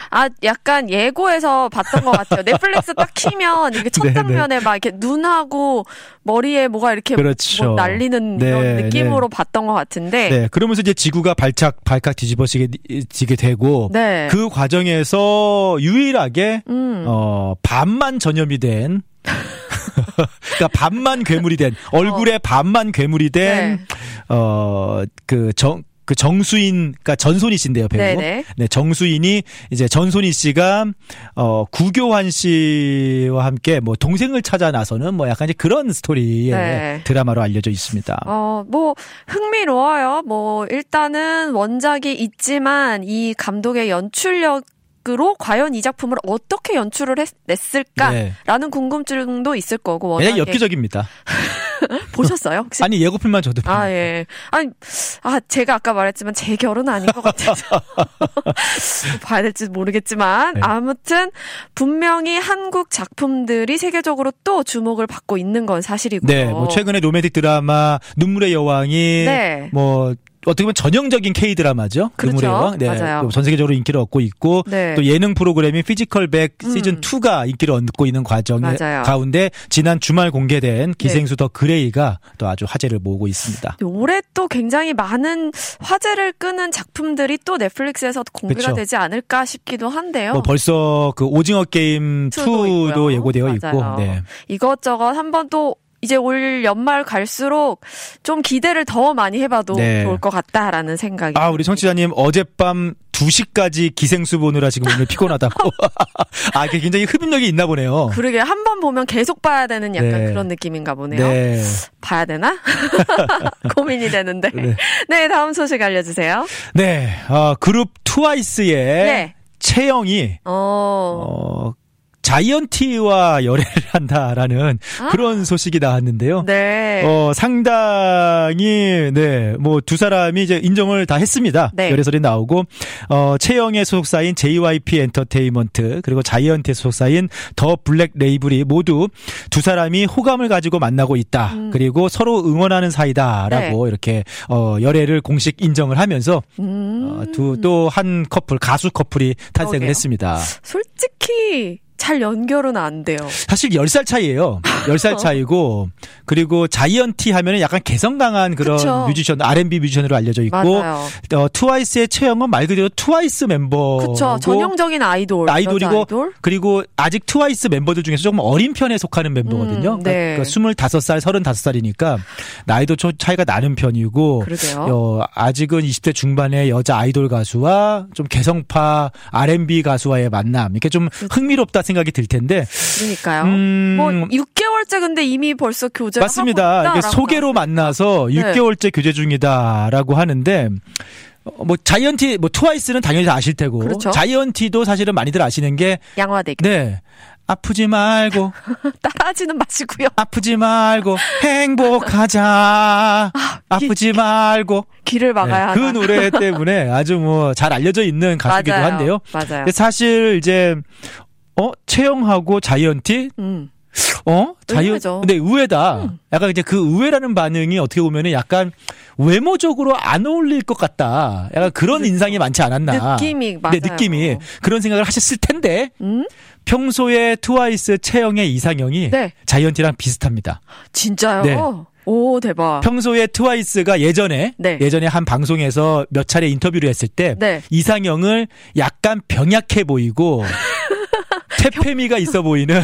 아, 약간 예고에서 봤던 것 같아요. 넷플릭스 딱 키면 이게 첫 장면에 막 이렇게 눈하고 머리에 뭐가 이렇게 그렇죠. 뭐 날리는 네, 이런 느낌으로 네. 봤던 것 같은데. 네, 그러면서 이제 지구가 발칵 발칵 뒤집어지게 지게 되고 네. 그 과정에서 유일하게 음. 어 반만 전염이 된 그러니까 반만 괴물이 된 얼굴에 어. 반만 괴물이 된 어 그 정 그 정수인, 그러니까 전소니 씨인데요, 배우. 네네. 네, 정수인이 이제 전소니 씨가 어 구교환 씨와 함께 뭐 동생을 찾아 나서는 뭐 약간 이제 그런 스토리의 네. 드라마로 알려져 있습니다. 어, 뭐 흥미로워요. 뭐 일단은 원작이 있지만 이 감독의 연출력 으로 과연 이 작품을 어떻게 연출을 했, 냈을까라는 네. 궁금증도 있을 거고. 그냥 엽기적입니다. 보셨어요 혹시? 아니 예고편만 저도. 아 예. 아니 아 제가 아까 말했지만 제 결은 아닌 것 같아서 봐야 될지 모르겠지만 네. 아무튼 분명히 한국 작품들이 세계적으로 또 주목을 받고 있는 건 사실이고요. 네, 뭐 최근에 로맨틱 드라마 눈물의 여왕이 네. 뭐. 어떻게 보면 전형적인 K-드라마죠. 그렇죠. 눈물의 여왕. 네. 맞아요. 전 세계적으로 인기를 얻고 있고 네. 또 예능 프로그램인 피지컬백 음. 시즌이가 인기를 얻고 있는 과정 가운데 지난 주말 공개된 기생수 네. 더 그레이가 또 아주 화제를 모으고 있습니다. 올해 또 굉장히 많은 화제를 끄는 작품들이 또 넷플릭스에서 공개가 그렇죠. 되지 않을까 싶기도 한데요. 뭐 벌써 그 오징어 게임 이도 예고되어 맞아요. 있고 네. 이것저것 한번 또 이제 올 연말 갈수록 좀 기대를 더 많이 해봐도 네. 좋을 것 같다라는 생각이. 아, 우리 청취자님 어젯밤 두 시까지 기생수 보느라 지금 오늘 피곤하다고. 아, 이게 굉장히 흡입력이 있나 보네요. 그러게 한 번 보면 계속 봐야 되는 약간 네. 그런 느낌인가 보네요. 네. 봐야 되나? 고민이 되는데. 네. 네, 다음 소식 알려주세요. 네, 어, 그룹 트와이스의 네. 채영이 어, 어 자이언티와 열애를 한다라는 아? 그런 소식이 나왔는데요. 네. 어, 상당히, 네, 뭐, 두 사람이 이제 인정을 다 했습니다. 네. 열애설이 나오고, 어, 채영의 소속사인 제이와이피 엔터테인먼트, 그리고 자이언티의 소속사인 더 블랙 레이블이 모두 두 사람이 호감을 가지고 만나고 있다. 음. 그리고 서로 응원하는 사이다라고 네. 이렇게, 어, 열애를 공식 인정을 하면서, 음. 어, 두, 또 한 커플, 가수 커플이 탄생을 그러게요. 했습니다. 솔직히, 잘 연결은 안 돼요. 사실 열 살 차이예요. 열 살 차이고 그리고 자이언티 하면은 약간 개성 강한 그런 그쵸. 뮤지션, 알앤비 뮤지션으로 알려져 있고 어, 트와이스의 채영은 말 그대로 트와이스 멤버고 그쵸. 전형적인 아이돌. 아이돌이고 아이돌? 그리고 아직 트와이스 멤버들 중에서 조금 어린 편에 속하는 멤버거든요. 음, 네. 그러니까 스물다섯 살, 서른다섯 살이니까 나이도 차이가 나는 편이고 그러게요. 어, 아직은 이십 대 중반의 여자 아이돌 가수와 좀 개성파 알앤비 가수와의 만남 이렇게 좀 흥미롭다 생각이 들 텐데. 그러니까요. 음, 뭐 육 개월째 근데 이미 벌써 교제를 맞습니다. 하고 있다. 소개로 만나서 네. 육 개월째 교제 중이다라고 하는데 뭐 자이언티 뭐 트와이스는 당연히 다 아실 테고 그렇죠. 자이언티도 사실은 많이들 아시는 게 양화대교. 네. 아프지 말고 따라하지는 마시고요. 아프지 말고 행복하자. 아, 아프지 기, 말고 길을 막아야 네, 그 노래 때문에 아주 뭐 잘 알려져 있는 가수기도 맞아요. 한데요. 맞아요. 사실 이제 어 채영하고 자이언티 음. 어? 자유, 의외죠. 근데 의외다. 음. 약간 이제 그 의외라는 반응이 어떻게 보면은 약간 외모적으로 안 어울릴 것 같다. 약간 그런 그렇죠. 인상이 많지 않았나. 느낌이, 맞아요. 네, 느낌이. 그런 생각을 하셨을 텐데, 음? 평소에 트와이스 채영의 이상형이 네. 자이언티랑 비슷합니다. 진짜요? 네. 오, 대박. 평소에 트와이스가 예전에, 네. 예전에 한 방송에서 몇 차례 인터뷰를 했을 때, 네. 이상형을 약간 병약해 보이고, 태페미가 있어 보이는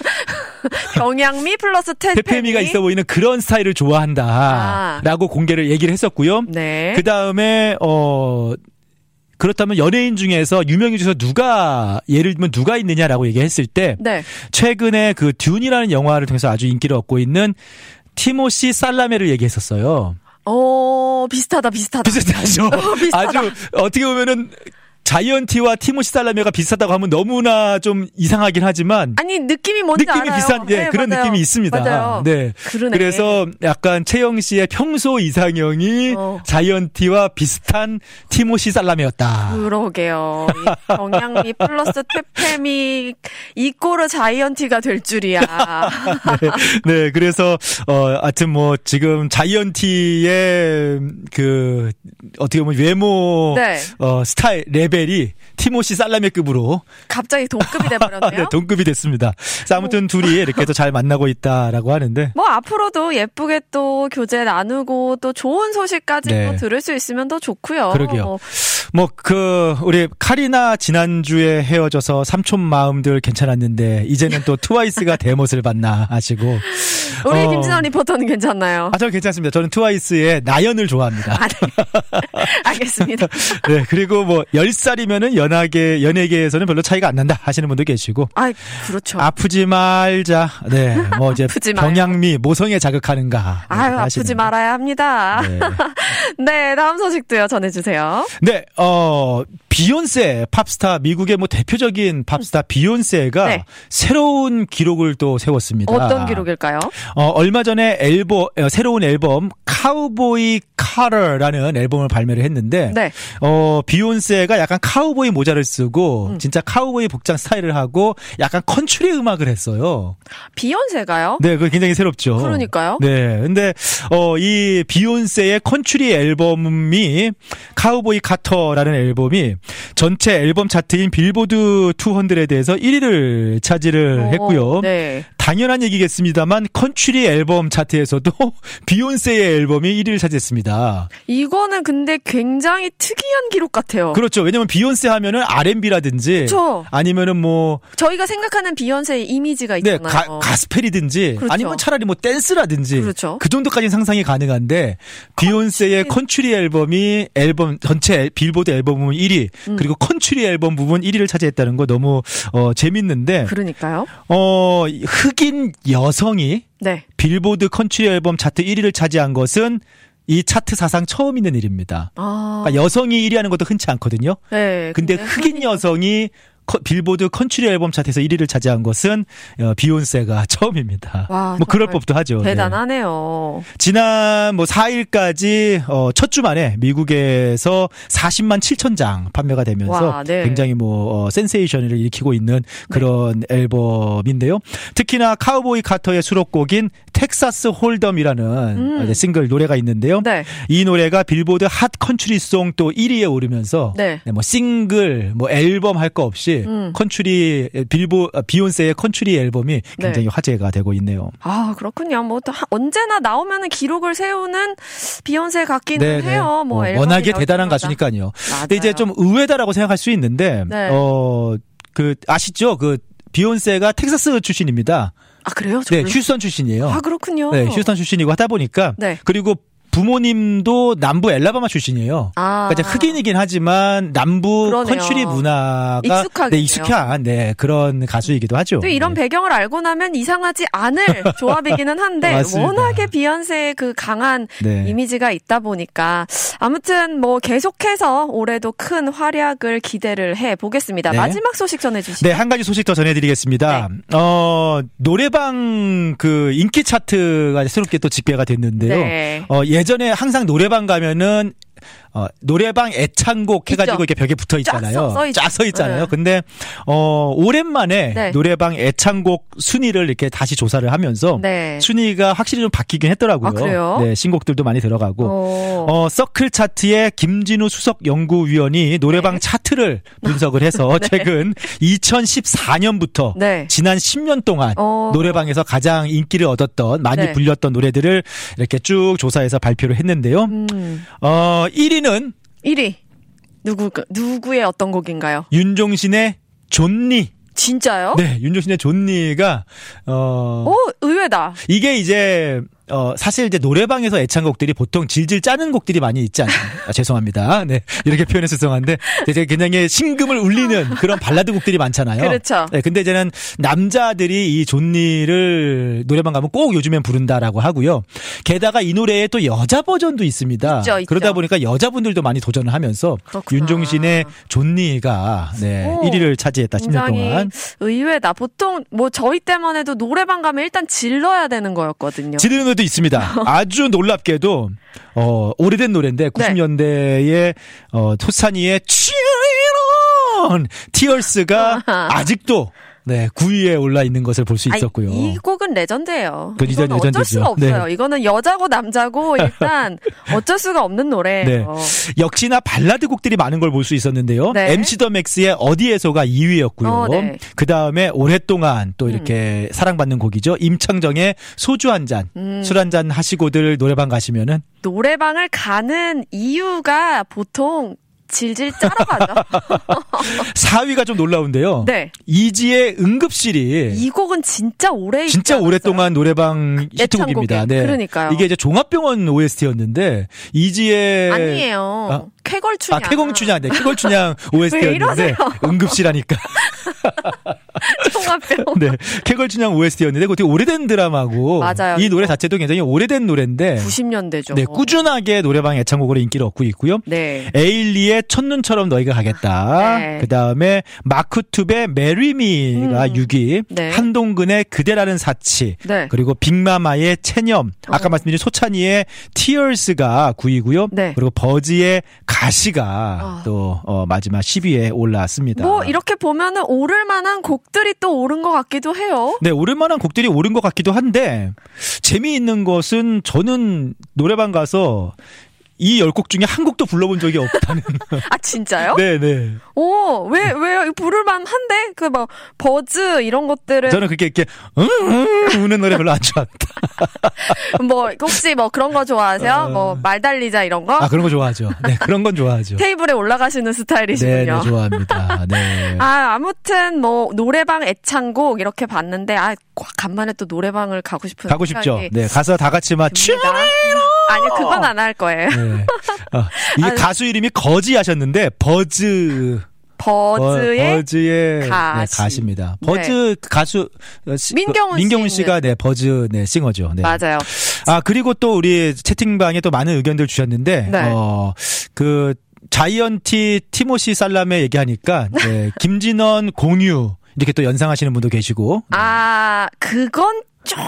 경양미 플러스 태페미. 태페미가 있어 보이는 그런 스타일을 좋아한다라고 아. 공개를 얘기를 했었고요. 네. 그 다음에 어 그렇다면 연예인 중에서 유명인 중에서 누가 예를 들면 누가 있느냐라고 얘기했을 때 네. 최근에 그 듄이라는 영화를 통해서 아주 인기를 얻고 있는 티모시 살라메를 얘기했었어요. 어 비슷하다 비슷하다. 비슷하죠. 어, 비슷하다. 아주 어떻게 보면은. 자이언티와 티모시 살라메가 비슷하다고 하면 너무나 좀 이상하긴 하지만 아니 느낌이 뭔지 느낌이 알아요. 비슷한 예, 네, 그런 맞아요. 느낌이 있습니다. 맞아요. 네. 그러네. 그래서 약간 채영 씨의 평소 이상형이 어. 자이언티와 비슷한 티모시 살라메였다. 그러게요. 경양미 플러스 태페미 이 꼴은 자이언티가 될 줄이야. 네, 네, 그래서 어 하여튼 뭐 지금 자이언티의 그 어떻게 보면 외모 네. 어 스타일 레벨 레벨이 티모시 살라메급으로 갑자기 동급이 돼버렸네요. 네, 동급이 됐습니다. 그래서 아무튼 둘이 이렇게 또 잘 만나고 있다라고 하는데 뭐 앞으로도 예쁘게 또 교제 나누고 또 좋은 소식까지 네. 또 들을 수 있으면 더 좋고요. 그러게요. 뭐. 뭐 그 우리 카리나 지난주에 헤어져서 삼촌 마음들 괜찮았는데 이제는 또 트와이스가 대못을 받나 하시고 우리 어, 김진원 리포터는 괜찮나요? 아, 저는 괜찮습니다. 저는 트와이스의 나연을 좋아합니다. 아, 네. 알겠습니다. 네, 그리고 뭐 열 살이면은 연하계 연예계에서는 별로 차이가 안 난다 하시는 분도 계시고. 아, 그렇죠. 아프지 말자. 네, 뭐 이제 병양미 모성애 자극하는가. 아유, 아프지 말아야 합니다. 네. 네, 다음 소식도요 전해주세요. 네, 어 비욘세 팝스타 미국의 뭐 대표적인 팝스타 비욘세가 네. 새로운 기록을 또 세웠습니다. 어떤 기록일까요? 어 얼마 전에 앨범 어, 새로운 앨범 카우보이 카러라는 앨범을 발매를 했는데, 네. 어 비욘세가 약간 카우보이 모자를 쓰고 음. 진짜 카우보이 복장 스타일을 하고 약간 컨트리 음악을 했어요. 비욘세가요? 네, 그거 굉장히 새롭죠. 그러니까요. 네, 근데 어 이 비욘세의 컨트리 앨범이 카우보이 카터라는 앨범이 전체 앨범 차트인 빌보드 이백에서 일 위를 차지를 오, 했고요. 네. 당연한 얘기겠습니다만 컨트리 앨범 차트에서도 비욘세의 앨범이 일 위를 차지했습니다. 이거는 근데 굉장히 특이한 기록 같아요. 그렇죠. 왜냐면 비욘세 하면은 알앤비라든지 그렇죠. 아니면은 뭐 저희가 생각하는 비욘세의 이미지가 있잖아요. 네, 가, 가스펠이든지 그렇죠. 아니면 차라리 뭐 댄스라든지 그렇죠. 그 정도까지는 상상이 가능한데 비욘세의 컨트리 앨범이 앨범 전체 빌보드 앨범은 일 위 음. 그리고 컨트리 앨범 부분 일 위를 차지했다는 거 너무 어, 재밌는데 그러니까요. 어, 흑인 여성이 네. 빌보드 컨트리 앨범 차트 일 위를 차지한 것은 이 차트 사상 처음 있는 일입니다. 아. 그러니까 여성이 일 위 하는 것도 흔치 않거든요. 네, 근데, 근데 흑인 여성이 빌보드 컨트리 앨범 차트에서 일 위를 차지한 것은 비욘세가 처음입니다. 와, 뭐 그럴 법도 하죠. 대단하네요. 네. 지난 뭐 사 일까지 어, 첫 주 만에 미국에서 사십만 칠천 장 판매가 되면서 와, 네. 굉장히 뭐 어, 센세이션을 일으키고 있는 그런 네. 앨범인데요. 특히나 카우보이 카터의 수록곡인 텍사스 홀덤이라는 음. 싱글 노래가 있는데요. 네. 이 노래가 빌보드 핫 컨트리송 또 일 위에 오르면서 네. 네, 뭐 싱글, 뭐 앨범 할 거 없이 음. 컨트리 빌보 비욘세의 컨트리 앨범이 굉장히 네. 화제가 되고 있네요. 아 그렇군요. 뭐 언제나 나오면은 기록을 세우는 비욘세 같기는 네, 해요. 네. 뭐 어, 워낙에 대단한 가수니까요. 맞아요. 근데 이제 좀 의외다라고 생각할 수 있는데 네. 어 그 아시죠? 그 비욘세가 텍사스 출신입니다. 아 그래요? 네, 휴스턴 출신이에요. 아 그렇군요. 네, 휴스턴 출신이고 하다 보니까 네. 그리고 부모님도 남부 엘라바마 출신이에요. 아. 그러니까 흑인이긴 하지만 남부 그러네요. 컨트리 문화가 네, 익숙한 네, 그런 가수이기도 하죠. 또 이런 네. 배경을 알고 나면 이상하지 않을 조합이기는 한데 워낙에 비욘세의 그 강한 네. 이미지가 있다 보니까 아무튼 뭐 계속해서 올해도 큰 활약을 기대를 해 보겠습니다. 네. 마지막 소식 전해주시죠. 네, 한 가지 소식 더 전해드리겠습니다. 네. 어, 노래방 그 인기 차트가 새롭게 또 집계가 됐는데요. 네. 어, 예전에 항상 노래방 가면은 어, 노래방 애창곡 해가지고 있죠. 이렇게 벽에 붙어 있잖아요. 쫙 써 있잖아요. 네. 근데, 어, 오랜만에 네. 노래방 애창곡 순위를 이렇게 다시 조사를 하면서 네. 순위가 확실히 좀 바뀌긴 했더라고요. 아, 그래요? 네, 신곡들도 많이 들어가고. 오. 어, 서클 차트의 김진우 수석 연구위원이 노래방 네. 차트를 분석을 해서 네. 최근 이천십사 년부터 네. 지난 십 년 동안 오. 노래방에서 가장 인기를 얻었던, 많이 네. 불렸던 노래들을 이렇게 쭉 조사해서 발표를 했는데요. 음. 어, 일 위는 일 위 누구 누구의 어떤 곡인가요? 윤종신의 존니. 진짜요? 네, 윤종신의 존니가 어. 오, 의외다. 이게 이제 어, 사실 이제 노래방에서 애창곡들이 보통 질질 짜는 곡들이 많이 있지 않습니까? 아, 죄송합니다. 네. 이렇게 표현해서 죄송한데, 이제 굉장히 심금을 울리는 그런 발라드 곡들이 많잖아요. 그렇죠. 네. 근데 이제는 남자들이 이 존니를 노래방 가면 꼭 요즘엔 부른다라고 하고요. 게다가 이 노래에 또 여자 버전도 있습니다. 있죠, 있죠. 그러다 보니까 여자분들도 많이 도전을 하면서 그렇구나. 윤종신의 존니가 네, 오, 일 위를 차지했다. 십 년 동안. 의외다. 보통 뭐 저희 때만 해도 노래방 가면 일단 질러야 되는 거였거든요. 지르는 것도 있습니다. 아주 놀랍게도 어, 오래된 노래인데 구십 년대에 네. 어, 토사니의 치런 티얼스가 아직도 네, 구 위에 올라 있는 것을 볼 수 있었고요. 아니, 이 곡은 레전드예요. 그 이건 레전드죠. 어쩔 수가 없어요. 네. 이거는 여자고 남자고 일단 어쩔 수가 없는 노래예요. 네. 역시나 발라드 곡들이 많은 걸 볼 수 있었는데요. 네. 엠씨 더 맥스의 어디에서가 이 위였고요. 어, 네. 그 다음에 오랫동안 또 이렇게 음. 사랑받는 곡이죠. 임창정의 소주 한 잔, 음. 술 한 잔 하시고들 노래방 가시면은 노래방을 가는 이유가 보통 질질 짜러가죠. 사 위가 좀 놀라운데요. 네. 이지의 응급실이 이 곡은 진짜 오래 진짜 오랫동안 노래방 히트곡입니다. 네. 그러니까요. 이게 이제 종합병원 오에스티였는데 이지의 아니에요. 아, 쾌걸춘향. 아, 쾌걸춘향. 네. 쾌걸춘향 오에스티였는데 응급실하니까. 종합병원. 네. 쾌걸춘향 오에스티였는데 그것도 오래된 드라마고 맞아요. 이 노래 자체도 굉장히 오래된 노래인데 구십 년대죠. 네, 꾸준하게 노래방 애창곡으로 인기를 얻고 있고요. 네. 에일리의 첫눈처럼 너희가 가겠다. 네. 그다음에 마크투베의 메리미가 음. 육 위. 네. 한동근의 그대라는 사치. 네. 그리고 빅마마의 체념. 아까 어. 말씀드린 소찬이의 티어스가 구 위고요. 네. 그리고 버즈의 가시가 어. 또 어, 마지막 십 위에 올라왔습니다. 뭐 이렇게 보면은 오를 만한 곡들이 또 오른 것 같기도 해요. 네, 오를 만한 곡들이 오른 것 같기도 한데 재미있는 것은 저는 노래방 가서 이 열 곡 중에 한 곡도 불러본 적이 없다는. 아, 진짜요? 네네. 오, 왜, 왜, 부를만 한데? 그, 뭐, 버즈, 이런 것들은. 저는 그렇게, 이렇게, 응, 응, 우는 노래 별로 안 좋아한다. 뭐, 혹시 뭐 그런 거 좋아하세요? 어... 뭐, 말 달리자 이런 거? 아, 그런 거 좋아하죠. 네, 그런 건 좋아하죠. 테이블에 올라가시는 스타일이시군요. 네, 네, 좋아합니다. 네. 아, 아무튼, 뭐, 노래방 애창곡 이렇게 봤는데, 아, 간만에 또 노래방을 가고 싶은. 가고 싶죠. 네, 가서 다 같이 막, 아니, 그건 안 할 거예요. 네. 어, 이게 아니, 가수 이름이 거지 하셨는데, 버즈. 버즈의, 버즈의 가시. 네, 가시입니다. 버즈 네. 가수. 민경훈, 민경훈 씨가 네, 버즈 네, 싱어죠. 네. 맞아요. 아, 그리고 또 우리 채팅방에 또 많은 의견들 주셨는데, 네. 어, 그, 자이언티 티모시 살람의 얘기하니까, 네, 김진원 공유, 이렇게 또 연상하시는 분도 계시고. 아, 그건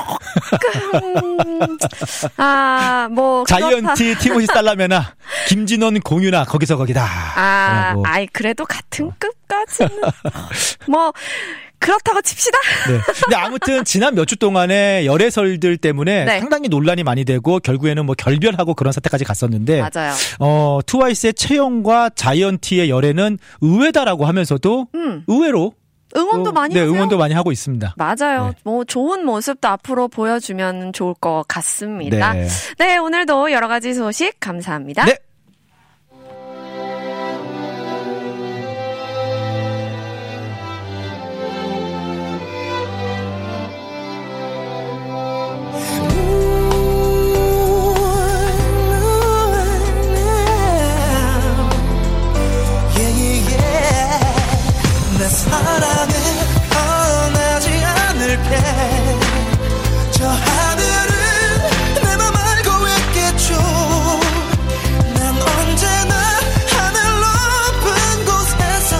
조금 아, 뭐 자이언티 티모시 살라메나 김진원 공유나 거기서 거기다. 아, 라고. 아이 그래도 같은 급까지는 뭐 그렇다고 칩시다. 네. 근데 아무튼 지난 몇 주 동안의 열애설들 때문에 네. 상당히 논란이 많이 되고 결국에는 뭐 결별하고 그런 사태까지 갔었는데 맞아요. 어, 트와이스의 채영과 자이언티의 열애는 의외다라고 하면서도 음. 의외로 응원도 많이 네, 하세요? 응원도 많이 하고 있습니다. 맞아요. 네. 뭐 좋은 모습도 앞으로 보여주면 좋을 것 같습니다. 네, 네 오늘도 여러 가지 소식 감사합니다. 네. 저 하늘은 내 맘 알고 있겠죠. 난 언제나 하늘 높은 곳에서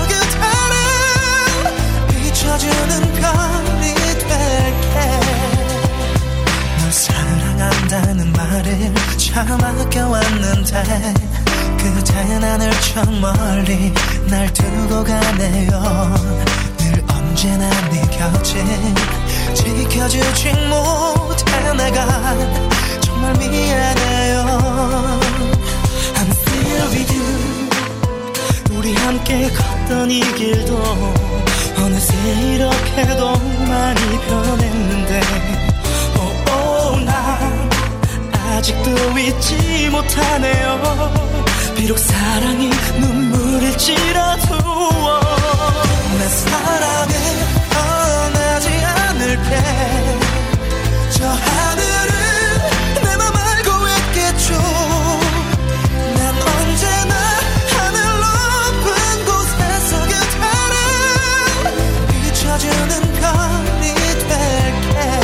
그대를 비춰주는 별이 될게. 널 사랑한다는 말을 참 아껴왔는데 그대 나를 저 멀리 날 두고 가네요. 늘 언제나 네 곁에 지켜주지 못해 내가 정말 미안해요. I'm still with you. 우리 함께 걷던 이 길도 어느새 이렇게도 많이 변했는데 oh, oh, 난 아직도 잊지 못하네요. 비록 사랑이 눈물일지라도 내 사랑을 떠나지 않을게. 저 하늘은 내 맘 알고 있겠죠. 난 언제나 하늘 높은 곳에서 그대를 비춰주는 별이 될게.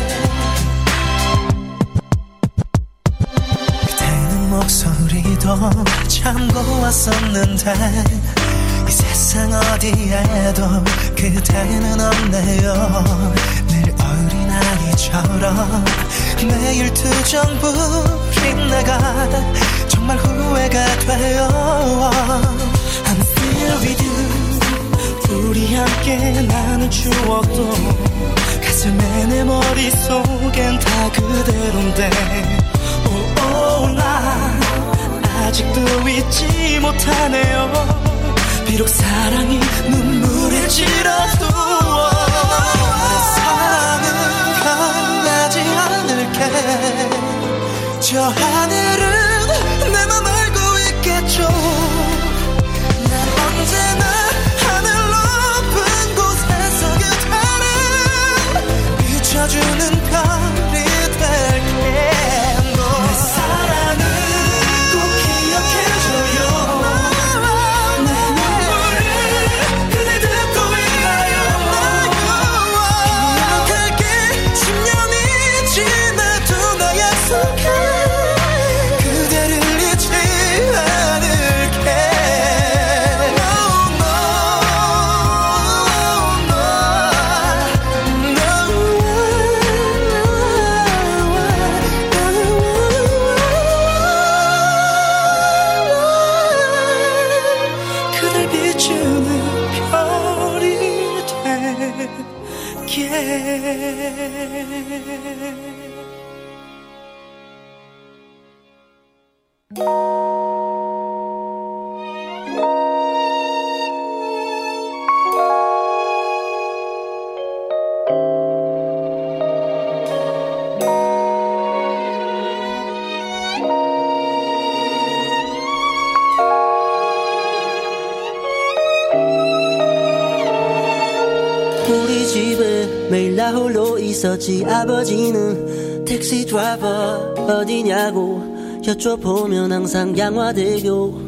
그때는 목소리도 참 고왔었는데 이 세상 어디에도 그대는 없네요. 늘 어린아이처럼 매일 투정 부린 내가 정말 후회가 돼요. I'm still with you. 우리 함께 나는 많은 추억도 가슴에 내 머릿속엔 다 그대로인데 오오 나 아직도 잊지 못하네요. 비록 사랑이 눈물일지라도 나의 사랑은 변하지 않을게. 저 하늘은 내 맘 알고 있겠죠. 난 언제나 하늘 높은 곳에서 그대를 비춰주는 별이 될게. 내 사랑은 꼭 기억해줘요. 내 눈물을 그대 듣고 있나요. 기억할게. 십 년이 지나도 나 약속해. 그대를 잊지 않을게. No, no, no, no. 그댈 비추는 별이 될게. 우리 집에 매일 나 홀로 있었지. 아버지는 택시 드라이버 어디냐고 여쭤보면 항상 양화대교.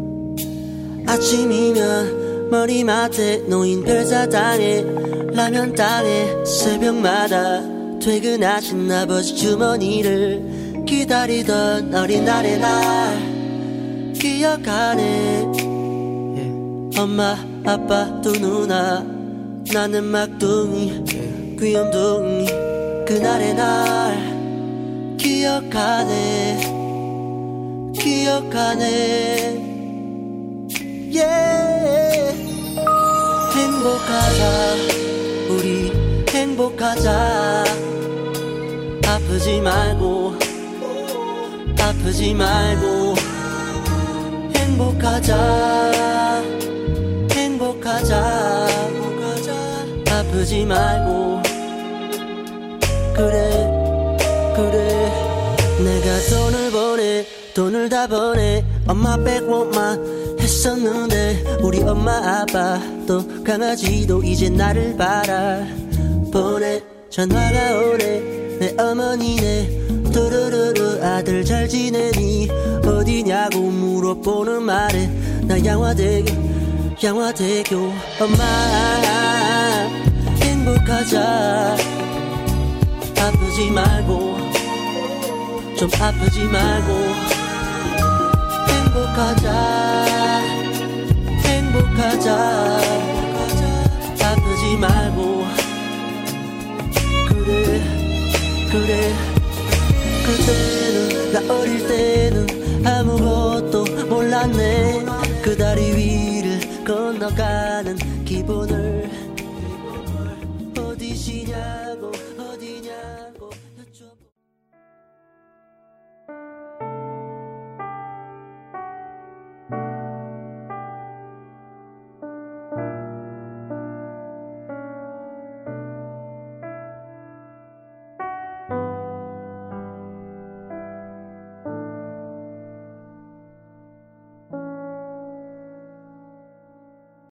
아침이면 머리맡에 놓인 별사탕에 라면 땅에 새벽마다 퇴근하신 아버지 주머니를 기다리던 어린 날의 날 기억하네. 엄마 아빠 두 누나 나는 막둥이 귀염둥이 그날의 날 기억하네 기억하네. yeah. 행복하자 우리 행복하자. 아프지 말고 아프지 말고 행복하자 행복하자. 아프지 말고 그래 그래. 내가 돈을 보내 돈을 다 보내 엄마 빼고만 했었는데 우리 엄마 아빠도 강아지도 이제 나를 바라보내. 전화가 오네 내 어머니네 뚜루루루 아들 잘 지내니 어디냐고 물어보는 말에 나 양화대교 양화대교. 엄마 행복하자 아프지 말고 좀 아프지 말고 행복하자 행복하자. 아프지 말고 그래 그래. 그때는 나 어릴 때는 아무것도 몰랐네. 그 다리 위를 건너가는 기분을